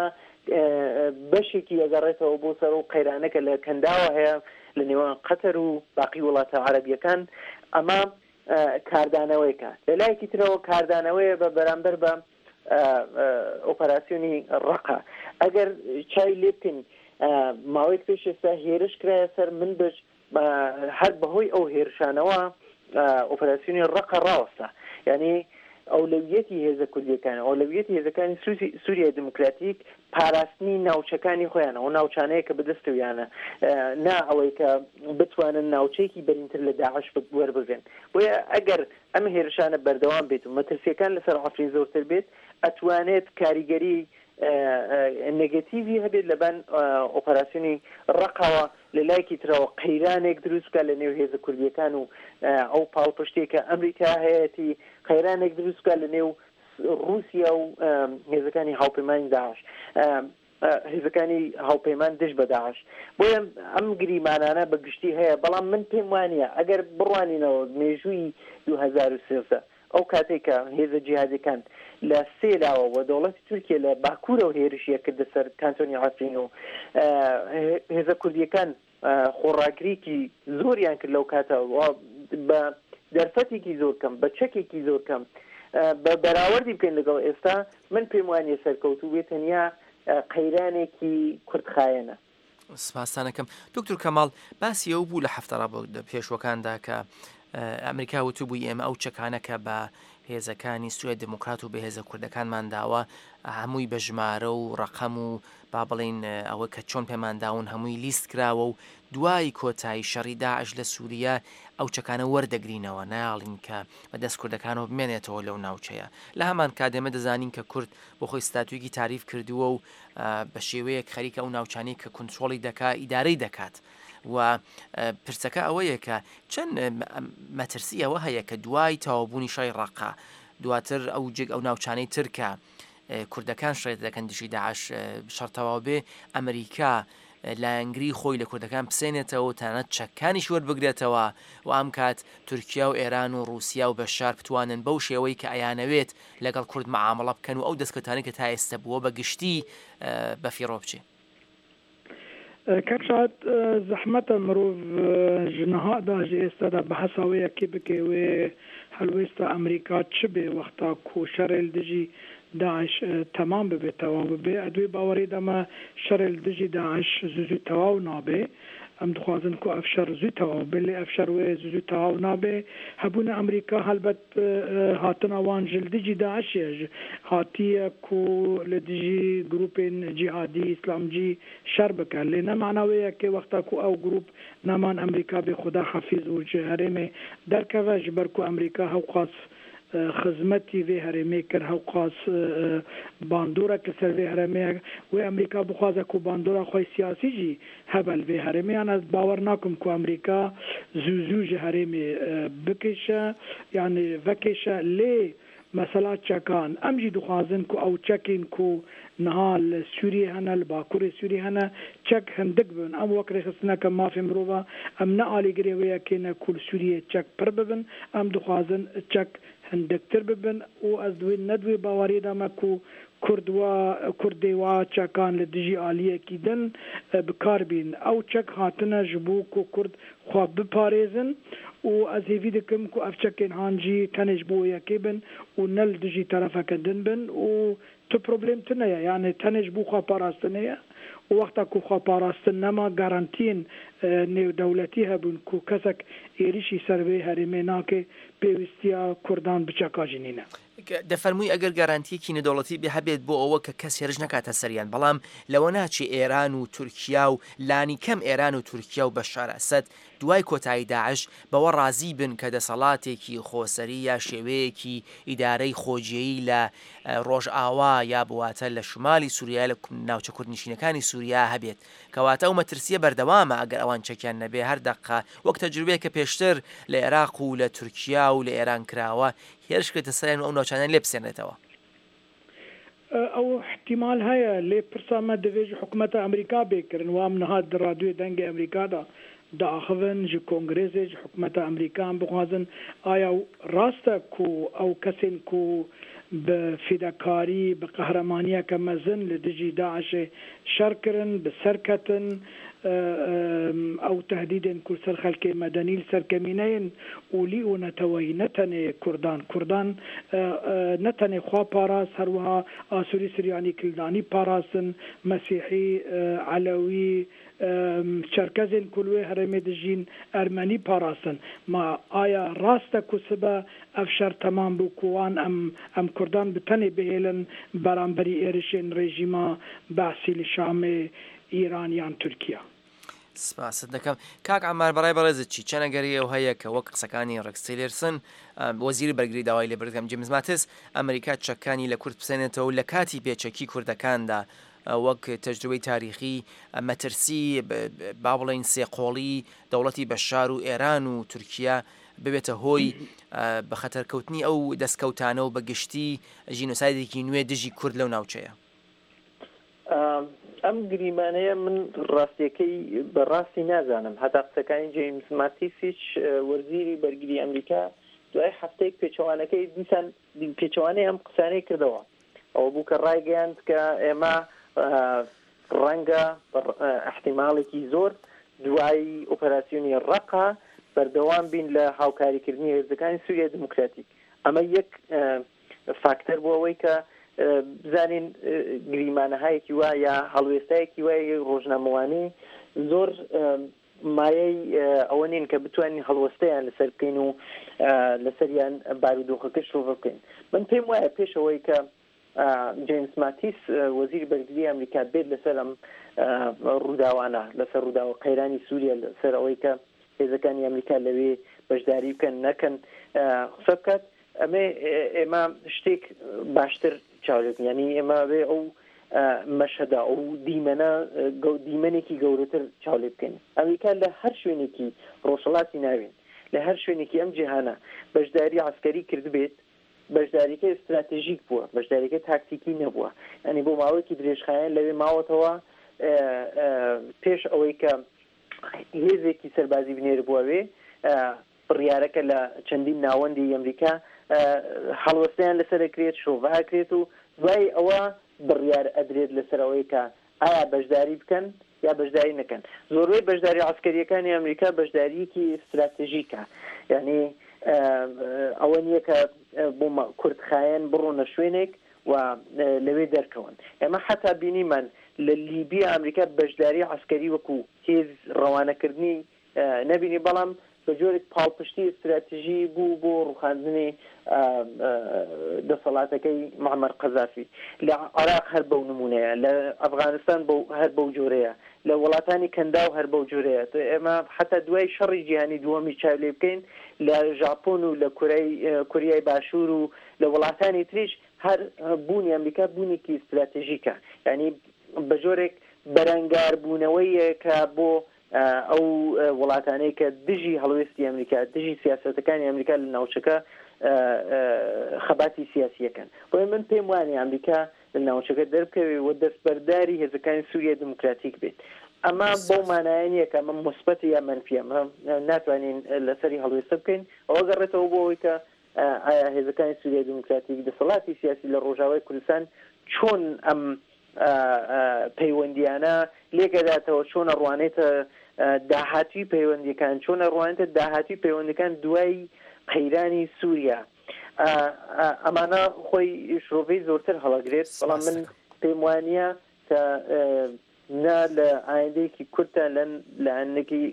بەشێکی ئەگەڕێتەوە بۆ سەر و قەیرانەکە لە کەنداوە هەیە لە نێوان قەتەر و باقی وڵاتە عەرەبیەکان ئەمە کاردانەوەیکە لەلایەکی ترەوە کاردانەوەیە بە بەرامبەر بە ئۆپەراسیۆنی ڕەقە ئەگەر چای لێ بکەین ماوەیەک پێش ئێستا هێرش کرایە سەر من بەش هەر بەهۆی ئەو هێرشانەوە ئۆپەراسیۆنی ڕەقە ڕاوەستا یعنی ئەولەویەتی هێزە کوردیەکان ئەولەویەتی هێزەکانی سووریای دموکراتیک پاراستنی ناوچەکانی خۆیانە ئەو ناوچانەیە کە بەدەستەویانە نا ئەوەی کە بتوانن ناوچەیەکی بەرینتر لە داعش وەربگرن بۆیە ئەگەر ئەم هێرشانە بەردەوام بێت و مەترسیەکان لەسەر عەفرین زۆرتر بێت ئەتوانێت کاریگەری نگەتیڤی هەبێت لەبەن ئۆپەراسیۆنی ڕەقەوە لەلایەکی ترەوە قەیرانێک دروستکە لە نێو هێزە کوردیەکان و ئەو پاڵپشتێکە ئەمریکا هەیەتی قەیرانێک دروستکە لە نێو رووسیا و هێزەکانی هاوپەیمانی داعش هێزەکانی هاوپەیمان دژ بە داعش بۆیە ئەم گریمانانە بەگشتی هەیە بەڵام من پێم وانە ئەگەر بڕوانینەوە مێژووی دوو هەزار و سێ ئەو کاتێکە هێزە جیهادیەکان لە سێلاوە و دەوڵەتی تورکیا لە باکوورەوە هێرشیە کردە سەر کانتۆنی عەفرین و هێزە کوردیەکان خۆڕاگریکی زۆریان کرد لەو کاتەوە بە دەرفەتێکی زۆر کەم بە چەکێکی زۆر کەم بە بەراوردی بکەین لەگەڵ ئێستا من پێم وانە سەرکەوتوو بێت تەنیا قەیرانێکی کوردخایەنە. سپاسانەکەم دکتۆر کەماڵ باسی ئەو بوو لە هەفتەڕا پێشوەکاندا کە ئەمریکا وتو بووی ئێمە ئەو چەکانەکە بە هێزەکانی سوێد دموکرات و بە هێزە کوردەکانمان داوە هەمووی بە ژمارە و ڕقەم و با بڵین ئەوە کە چۆن پێمان داون هەمووی لیست کراوە و دوای کۆتایی شەڕی داعش لە سووریا ئەو چەکانە وەردەگرینەوە ناڵین کە بەدەست کوردەکانەوە بمێنێتەوە لەو ناوچەیە لە هەمان کاتێمە دەزانین کە کورد بۆ خۆی ستاتویەکی تاریف کردووە و بە شێوەیەک خەریکە ئەو ناوچانەی کە کنترۆڵی دەکا ئیدارەی دەکات و پرسەکە ئەوەیە کە چەند مەترسی ئەوە هەیە کە دوای تەوابوونی شای ڕەقا دواتر ئەو جێک ئەو ناوچانەی ترکە کوردەکان شێت دەکەن دژی داعش شەرتەواو بێ ئەمریکا لایەنگری خۆی لە کوردەکان بسێنێتەوە تەنانەت چەکانیش وەربگرێتەوە و ئەم کات تورکیا و ئێران و رووسیا و بەشار بتوانن بەو شێوەی کە ئەیانەوێت لەگەڵ کورد مەعامەڵە بکەن و ئەو دەستکەوتانی کە تا ئێستا بووە بە گشتی بەفیڕۆ بچێ. کەشات زەحمەتە مرۆڤ ژنەها داژێ ئێستادا بە هەساوەیەکی بکەوێ هەلوێستا ئەمریکا چ بێ وەختا کو شەڕێل دژی داعش تەمام ببێتەوە ببێ ئەدوێ باوەڕێ دەمە شەڕێل دژی داعش زوو تەواو نابێ ئەم دخوازن کو ئەفشەر زوو تەواو بێ لێ ئەفشەر وێ زوو تەواو نابێ هەبوونە ئەمریکا هەلبەت هاتنە وان ژل دژی داعشێژ هاتیە کو لە دژی گروپێن جیهادی ئیسلامجی شەر بکە لێ نەمانەوەیە کێ وەختا کو ئەو گروپ نامان ئەمریکا بێ خوددا حەفیظ و هەرێمێ دەرکەوە ji ber ku ئەمریکا هەوقاس خزمەتی vê herêmê kir hewqas bandorek li ser vê herêmê wê Amerîka bixwaze ku bandora xwe siyasî jî hebel vê herêmê yan ez bawer nakim ku Amerîka zû zû ji herêmê bikêşe yanî vekêşe lê mesela çekan em jî dixwazin ku ew çekên ku niha li Sûriyê hene li Bakurê Sûriyê hene çek hindik bin em wek rêxistineke mafê mirova em ne alîgirê wê yekê ne ku li Sûriyê çek pir bibin em dixwazin çek هندکتر ببن و از دوی ندوی باوری دامه کو کرد و کردی و چکان لدیجی آلیه کیدن بکار بین او چک هاتنه جبو کو کرد خواب بپاریزن و از هیوی دکم کو افچکین هانجی تنش بو یکی بن و نل دجی طرفه کندن بن و تو پروبلم تنه یعنی تنش بو خواه پاراستنه و وقتا کو خواه پاراستن نما گارانتین نیو دولتی هبون کو کسک ایریشی سروی هرمه ناکه پیوستیا کردان بچکا جنینه دەفەرمووی ئەگەر گارانتیەکی نەدەوڵەتی بێ هەبێت بۆ ئەوە کە کەس هێرش نکاتە سەریان بەڵام لەوە ناچێ ئێران و تورکیا و لانی کەم ئێران و تورکیا و بەشار ئەسەد دوای کۆتایی داعش بەوە ڕازی بن کە دەسەڵاتێکی خۆسەری یا شێوەیەکی ئیدارەی خۆجیایی لە ڕۆژئاوا یا بواتە لە شمالی سووریا لە ناوچە کوردنشینەکانی سووریا هەبێت کەواتە ئەو مەترسیە بەردەوامە ئەگەر ئەوان چەکیان نەبێ هەر دەقا وەک تەجروبەیە کە پێشتر لە عێراق و لە تورکیا و لە ئێران کراوە هێرشکێتە سەریان و ئەو ناوچانیان لێ بسێنێتەوە ئەو احتیمال هەیە لێ پرسامە دەبێژ حکوومەتە ئەمریکا بێکردن وام نهات ڕادیۆی دەنگی ئەمریکادا داخەن ji کۆنگرێزێ حکوومەتە ئەمریکان بخوازن ئایا ڕاستە کو ئەو کەسێن کو بە فیداکاری بە قەهرەمانیەکە مەزن لە دژی داعشێ شەرکردن بە سەرکەتن ئەو تهدیدên ku ser xelkê medenî li ser kemîneyên ûlî û neteweyî ne tenê Kurdan Kurdan ne tenê xwe parast her wiha Asûrî Siryanî Kildanî parastin Mesîhî Elewî Çerkezên ku li wê herêmê dijîn Ermenî parastin ma aya rast e ku sibe ev şer temam bû ku wan em em Kurdan bi tenê bihêlin beramberî êrişên rejîma Behsî li Şamê ئیران یان تورکیا سپاست دەکەم کاک ئەمار بەڕای بەڕێزت چی چەنەگەری ئەو هەیە کە وەک قسەکانی ڕکسیلرسن وەزیری بەرگری داوای لێ بردەکەم جیمز ماتیس ئەمریکا چەکانی لە کورد بسێنێتەوە لە کاتی پێچەکی کوردەکاندا وەک تەجروبەی تاریخی مەترسی با بڵێن سێقۆڵی دەوڵەتی بەشار و ئێران و تورکیا ببێتە هۆی بە خەتەرکەوتنی ئەو دەستکەوتانە و بەگشتی ژینۆسایدێکی نوێ دژی کورد لەو ناوچەیە ئەم گریمانەیە من ڕاستیەکەی بەڕاستی نازانم هەتا قسەکانی جیمز ماتیسیچ وەرزیری بەرگری ئەمریکا دوای هەفتەیەک پێچەوانەکەی دیسان پێچەوانەی ئەم قسانەی کردەوە ئەوە بوو کە ڕایگەیاند کە ئێمە ڕەنگە احتیماڵێکی زۆر دوای ئۆپەراسیۆنی ڕەقا بەردەوام بین لە هاوکاریکردنی هێزەکانی سووریا دموکراتیک ئەمە یەک فاکتەر بوو ئەوەی کە بزانین گریمانەهایەکی وایە یا هەڵوێستایەکی وایە ڕۆژنامەوانی زۆر مایەی ئەوە نین کە بتوانین هەڵوەستەیان لەسەر بکەین و لەسەریان بارودۆخەکە شۆڤ بکەین من پێم وایە پێشەوەی کە جیمز ماتیس وەزیری بەرگری ئەمریکا بێت لەسەر ئەم ڕووداوانە لەسەر ڕووداوە قەیرانی سووریا لەسەر ئەوەی کە هێزەکانی ئەمریکا لەوێ بەشداری بکەن نەکەن قسە بکات ئەمێ ئێمە شتێک باشتر چاوێت ینی ئێمە بێ ئەو مەشەدا ئەو دیمەنە دیمەنێکی گەورەتر چاولێ بکەین ئەمریکا لە هەر شوێنێکی ڕۆژهەڵاتی ناوین لە هەر شوێنێکی ئەم جیهانە بەشداری عسکەری کرد بێت بەشداریەکە استراتێژیک بووە بەشداریەکە تاکتیکی نەبووە ئەنی بۆ ماوەیەکی درێژخایەن لەوێ ماوەتەوە پێش ئەوەی کە هێزێکی سەربازی بنێر بووەوێ بڕیارەکە لە چەندین ناوەندی ئەمریکا هەڵوەستیان لەسەرکرێت شۆڤاکرێت و دوای ئەوە بڕیار ئەدرێت لەسەرەوەی کە ئایا بەشداری بکەن یا بەشداری نەکەن زۆربەی بەشداری عسکەریەکانی ئەمریکا بەشداریەکی استراتێژیکە یعنی ئەوە نییە کە بۆ کوردخایەن بڕۆنە شوێنێک و لەوێ دەرکەون ئێمە حتا بینیمان لە لیبیا ئەمریکا بەشداری عسکەری وەکو هێز ڕەوانەکردنی نەبینی بەڵام بە جۆرێک پاڵپشتی استراتیژی بوو بۆ ڕوخاندنی دەسەڵاتەکەی معمەر قەزافی لە عێراق هەر بەو نمونەیە لە ئەفغانستان هەر بەو جۆرەیە لە وڵاتانی کەندا و هەر بەو جۆرەیە ئێمە حتا دوای شەڕی جیهانی دووەمی چاو لێ بکەین لە ژاپۆن و لە کوریای باشوور و لە وڵاتانی تریش هەر بوونی ئەمریکا بوونێکی استراتیژیکە یعنی بە جۆرێک بەرەنگاربوونەوەی کە بۆ ئەو وڵاتانەی کە دژی هەڵوێستی ئەمریکا دژی سیاسەتەکانی ئەمریکا لە ناوچەکە خەباتی سیاسیەکەن بۆی من پێم وانێ ئەمریکا لە ناوچەکە دەربکەوێ و دەستبەرداری هێزەکانی سووریا دموکراتیک بێت ئەمە بۆ مانایەنیە کە ئەمە مثبەت یا منفی ئەمە ناتوانین لەسەری هەڵوێستە بکەین ئەوە گەڕێتەوە بۆ ئەوەی کە ئایا هێزەکانی سووریا دموکراتیک دەسەڵاتی سیاسی لە ڕۆژاوای کوردستان چۆن ئەم پەیوەندیانە لێکەداتەوە چۆن ڕوانێتە داهاتوی پەیوەندیەکان چۆنە ڕوانێتە داهاتوی پەیوەندەکان دوای قەیرانی سووریا ئەمانە خۆی شرۆڤەی زۆرتر هەڵەگرێت بەڵام من پێم وانە کە نە لە ئایندەیەکی کورتە لە ئەندێکی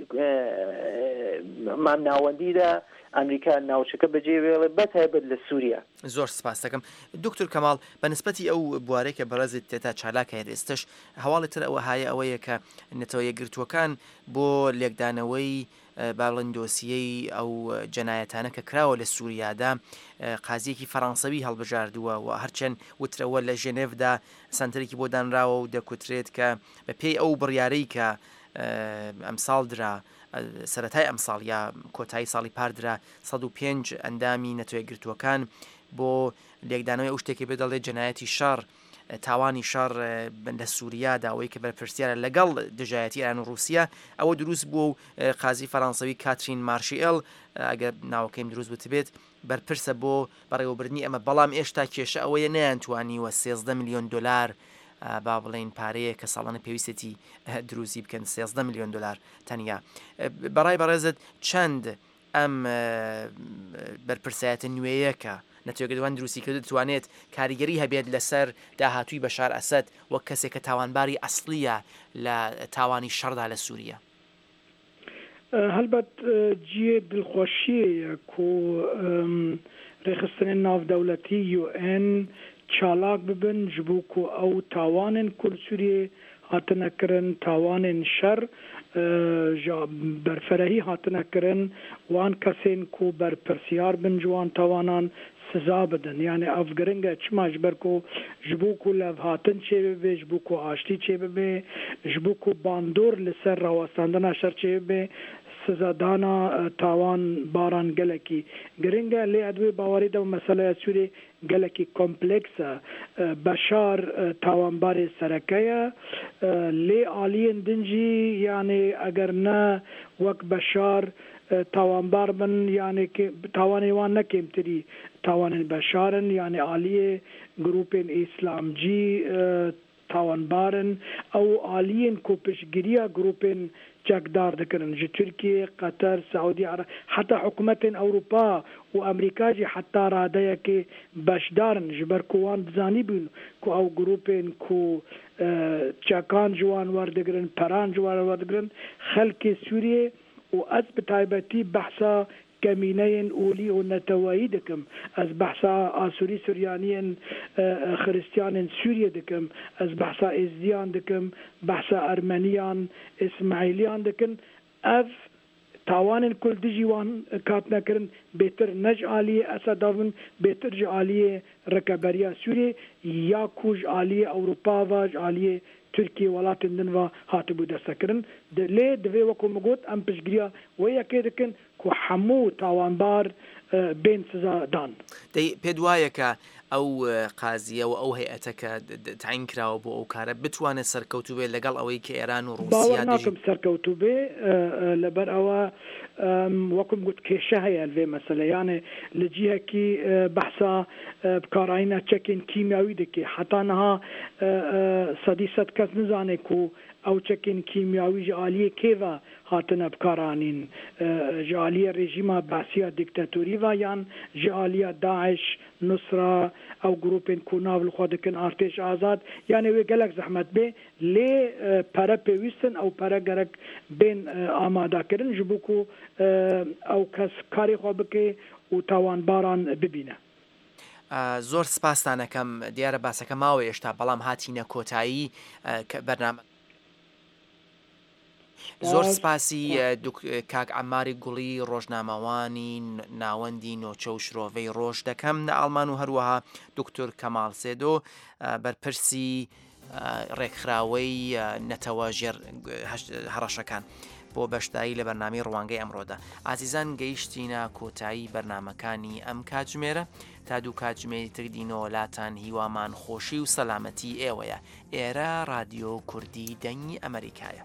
مامناوەندیدا ئەمریکا ناوچەکە بەجێوێڵێ بەتایبەت لە سووریا. زۆر سپاس دەکەم دکتۆر کەماڵ بەنسبەتی ئەو بوارێکە بەڕێزت تێتا چالاکە ئێستش هەواڵتر ئەوە هایە ئەوەیە کە نەتەوە یەکگرتووەکان بۆ لێکدانەوەی باڵند دۆسیەی ئەو جەنایەتانە کە کراوە لە سووریادا قازیەکی فەڕەنسەوی هەڵبژاردووە و هەرچەند وترەوە لە ژێنێڤدا سنتەرێکی بۆ دانراوە و دەکوترێت کە بە پێی ئەو بڕیارەی کە ئەمساڵ درا سەرەتای ئەمساڵ یا کۆتایی ساڵی پاردرا سەد و پێنج ئەندامی نەتوێگرتووەکان بۆ لێکدانەوەی ئەو شتێکی بێ دەڵێ جەنایەتی شەڕ تاوانی شەڕ لە سووریادا ئەوەی کە بەرپرسیارە لەگەڵ دژایەتی ئیران و رووسیا ئەوە دروست بووە و قازی فەڕەنسەوی کاترین مارشیئێل ئەگەر ناوەکەیم دروست بتبێت بەرپرسە بۆ بەڕێوەبردننی ئەمە بەڵام ئێشتا کێشە ئەوەیە نەیانتوانیوە سێزدە میلیۆن دلار با بڵێن پارەیە کە ساڵانە پێویستێتی دروستی بکەن سێزدە میلیۆن دلار تەنیا بەڕای بەڕێزت چەند ئەم بەرپرسایەتە نوێیەکە نەتوێگەدوان دروستی کرد دەتوانێت کاریگەری هەبێت لەسەر داهاتووی بەشار ئەسەد وەک کەسێک کە تاوانباری ئەسڵیە لە تاوانی شەڕدا لە سووریا. هەلبەت جێ دڵخۆشیەیە و ڕێخستنی ناودەوڵەتی یو ئێن چالاک ببن ji bo ku ew tawanên Kurd Sûriyê hatine kirin tawanên şer ji berferehî hatine kirin wan kesên ku berpirsiyar bin ji wan tawanan siza bidin yani ev giring e çima ji ber ku ji bo ku levhatin çê bibe ji bo ku aştî çê bibe ji bo ku bandor li ser rawestandina şer çê bibe سزادانا تاوان باران گلکی گرنگ لی ادوی باوری دا مسئله سوری گلکی کمپلکس بشار تاوان بار سرکه لی آلین دنجی یعنی اگر نه وک بشار تاوان بار من یعنی که تاوانی وان نکیم تری تاوان بشارن یعنی آلیه گروپین اسلامجی تاوان بارن او آلیین کو پشگیریا گروپین چکدار دکرن جی ترکیه قطر سعودی عرب حتی حکومت اروپا و امریکا جی حتی راده که بشدارن جبر کوان بزانی بین کو او گروپین کو چکان جوان وردگرن پران جوان وردگرن خلق سوریه و از بتایبتی بحثا كمينين أولي ونتوائي دكم از بحثا آسوري سوريانيين خريستيان سوريا دكم از بحثا إزديان دكم بحثا أرمنيان إسماعيليان دكم أف تاوان كل دجيوان كاتنا كرن بيتر نج آلية أسدافن بيتر ج آلية ركبريا سوريا يا كوج آلية أوروبا واج آلية تركيا ولات النوا هاتبو دستكرن ليه دوي وكو مقود أم بشجريا ويا كيدكن کو هەموو تاوانبار بین سزا دان دەی پێ وایە کە ئەو قازیە و ئەو هەیئەتەکە تعین کراوە بۆ ئەو کارە بتوانێت سەرکەوتوو بێت لەگەڵ ئەوەی کە ئێران و ڕووسیا ناکەم سەرکەوتوو بێ لەبەر ئەوە وەکم گوت کێشە هەیە لێ مەسەلە یانێ لە جیهەکی بەحسا بکارایینە چەکین کیمیاوی دەکێ حتا نەها سەدی سەد کەس نزانێت و ئەو چەکین کیمیاوی ji aliyê kêva hatine bikaranîn ji aliyê rejîma behsiya dîktatûrî ve yan ji aliya Daeş Nusra ew grûpên ku nav li xwe dikin artêş azad yani wê gelek zehmet bê lê pere pêwîstin ew pere gerek bên amadakirin ji bo ku ew kes karê xwe bike û tawanbaran bibîne. زۆر سپاسانەکەم دیارە باسەکە ماوە هێشتا بەڵام هاتینە کۆتایی بەرنامە زۆر سپاسی کاک عەماری گوڵی ڕۆژنامەوانی ناوەندی نۆچە و شرۆڤەی ڕۆژ دەکەم لە ئاڵمان و هەروەها دکتۆر کەماڵ سێدۆ بەرپرسی ڕێکخراوەی نەتەوە ژێر هەڕەشەکان بۆ بەشداری لە بەرنامەی ڕوانگەی ئەمڕۆدا. ئازیزان گەیشتینە کۆتایی بەرنامەکانی ئەم کاتژمێرە تا دوو کاتژمێری تردینەوە لاتان هیوامان خۆشی و سەلامەتی ئێوەیە. ئێرە رادیۆ کوردی دەنگی ئەمریکایە.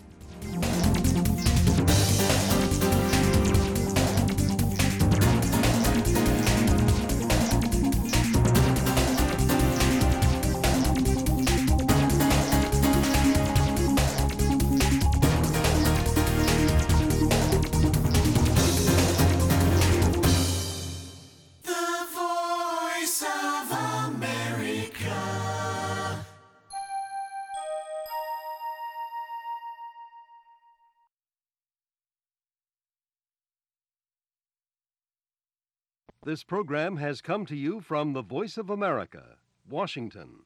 This program has come to you from the Voice of America, Washington.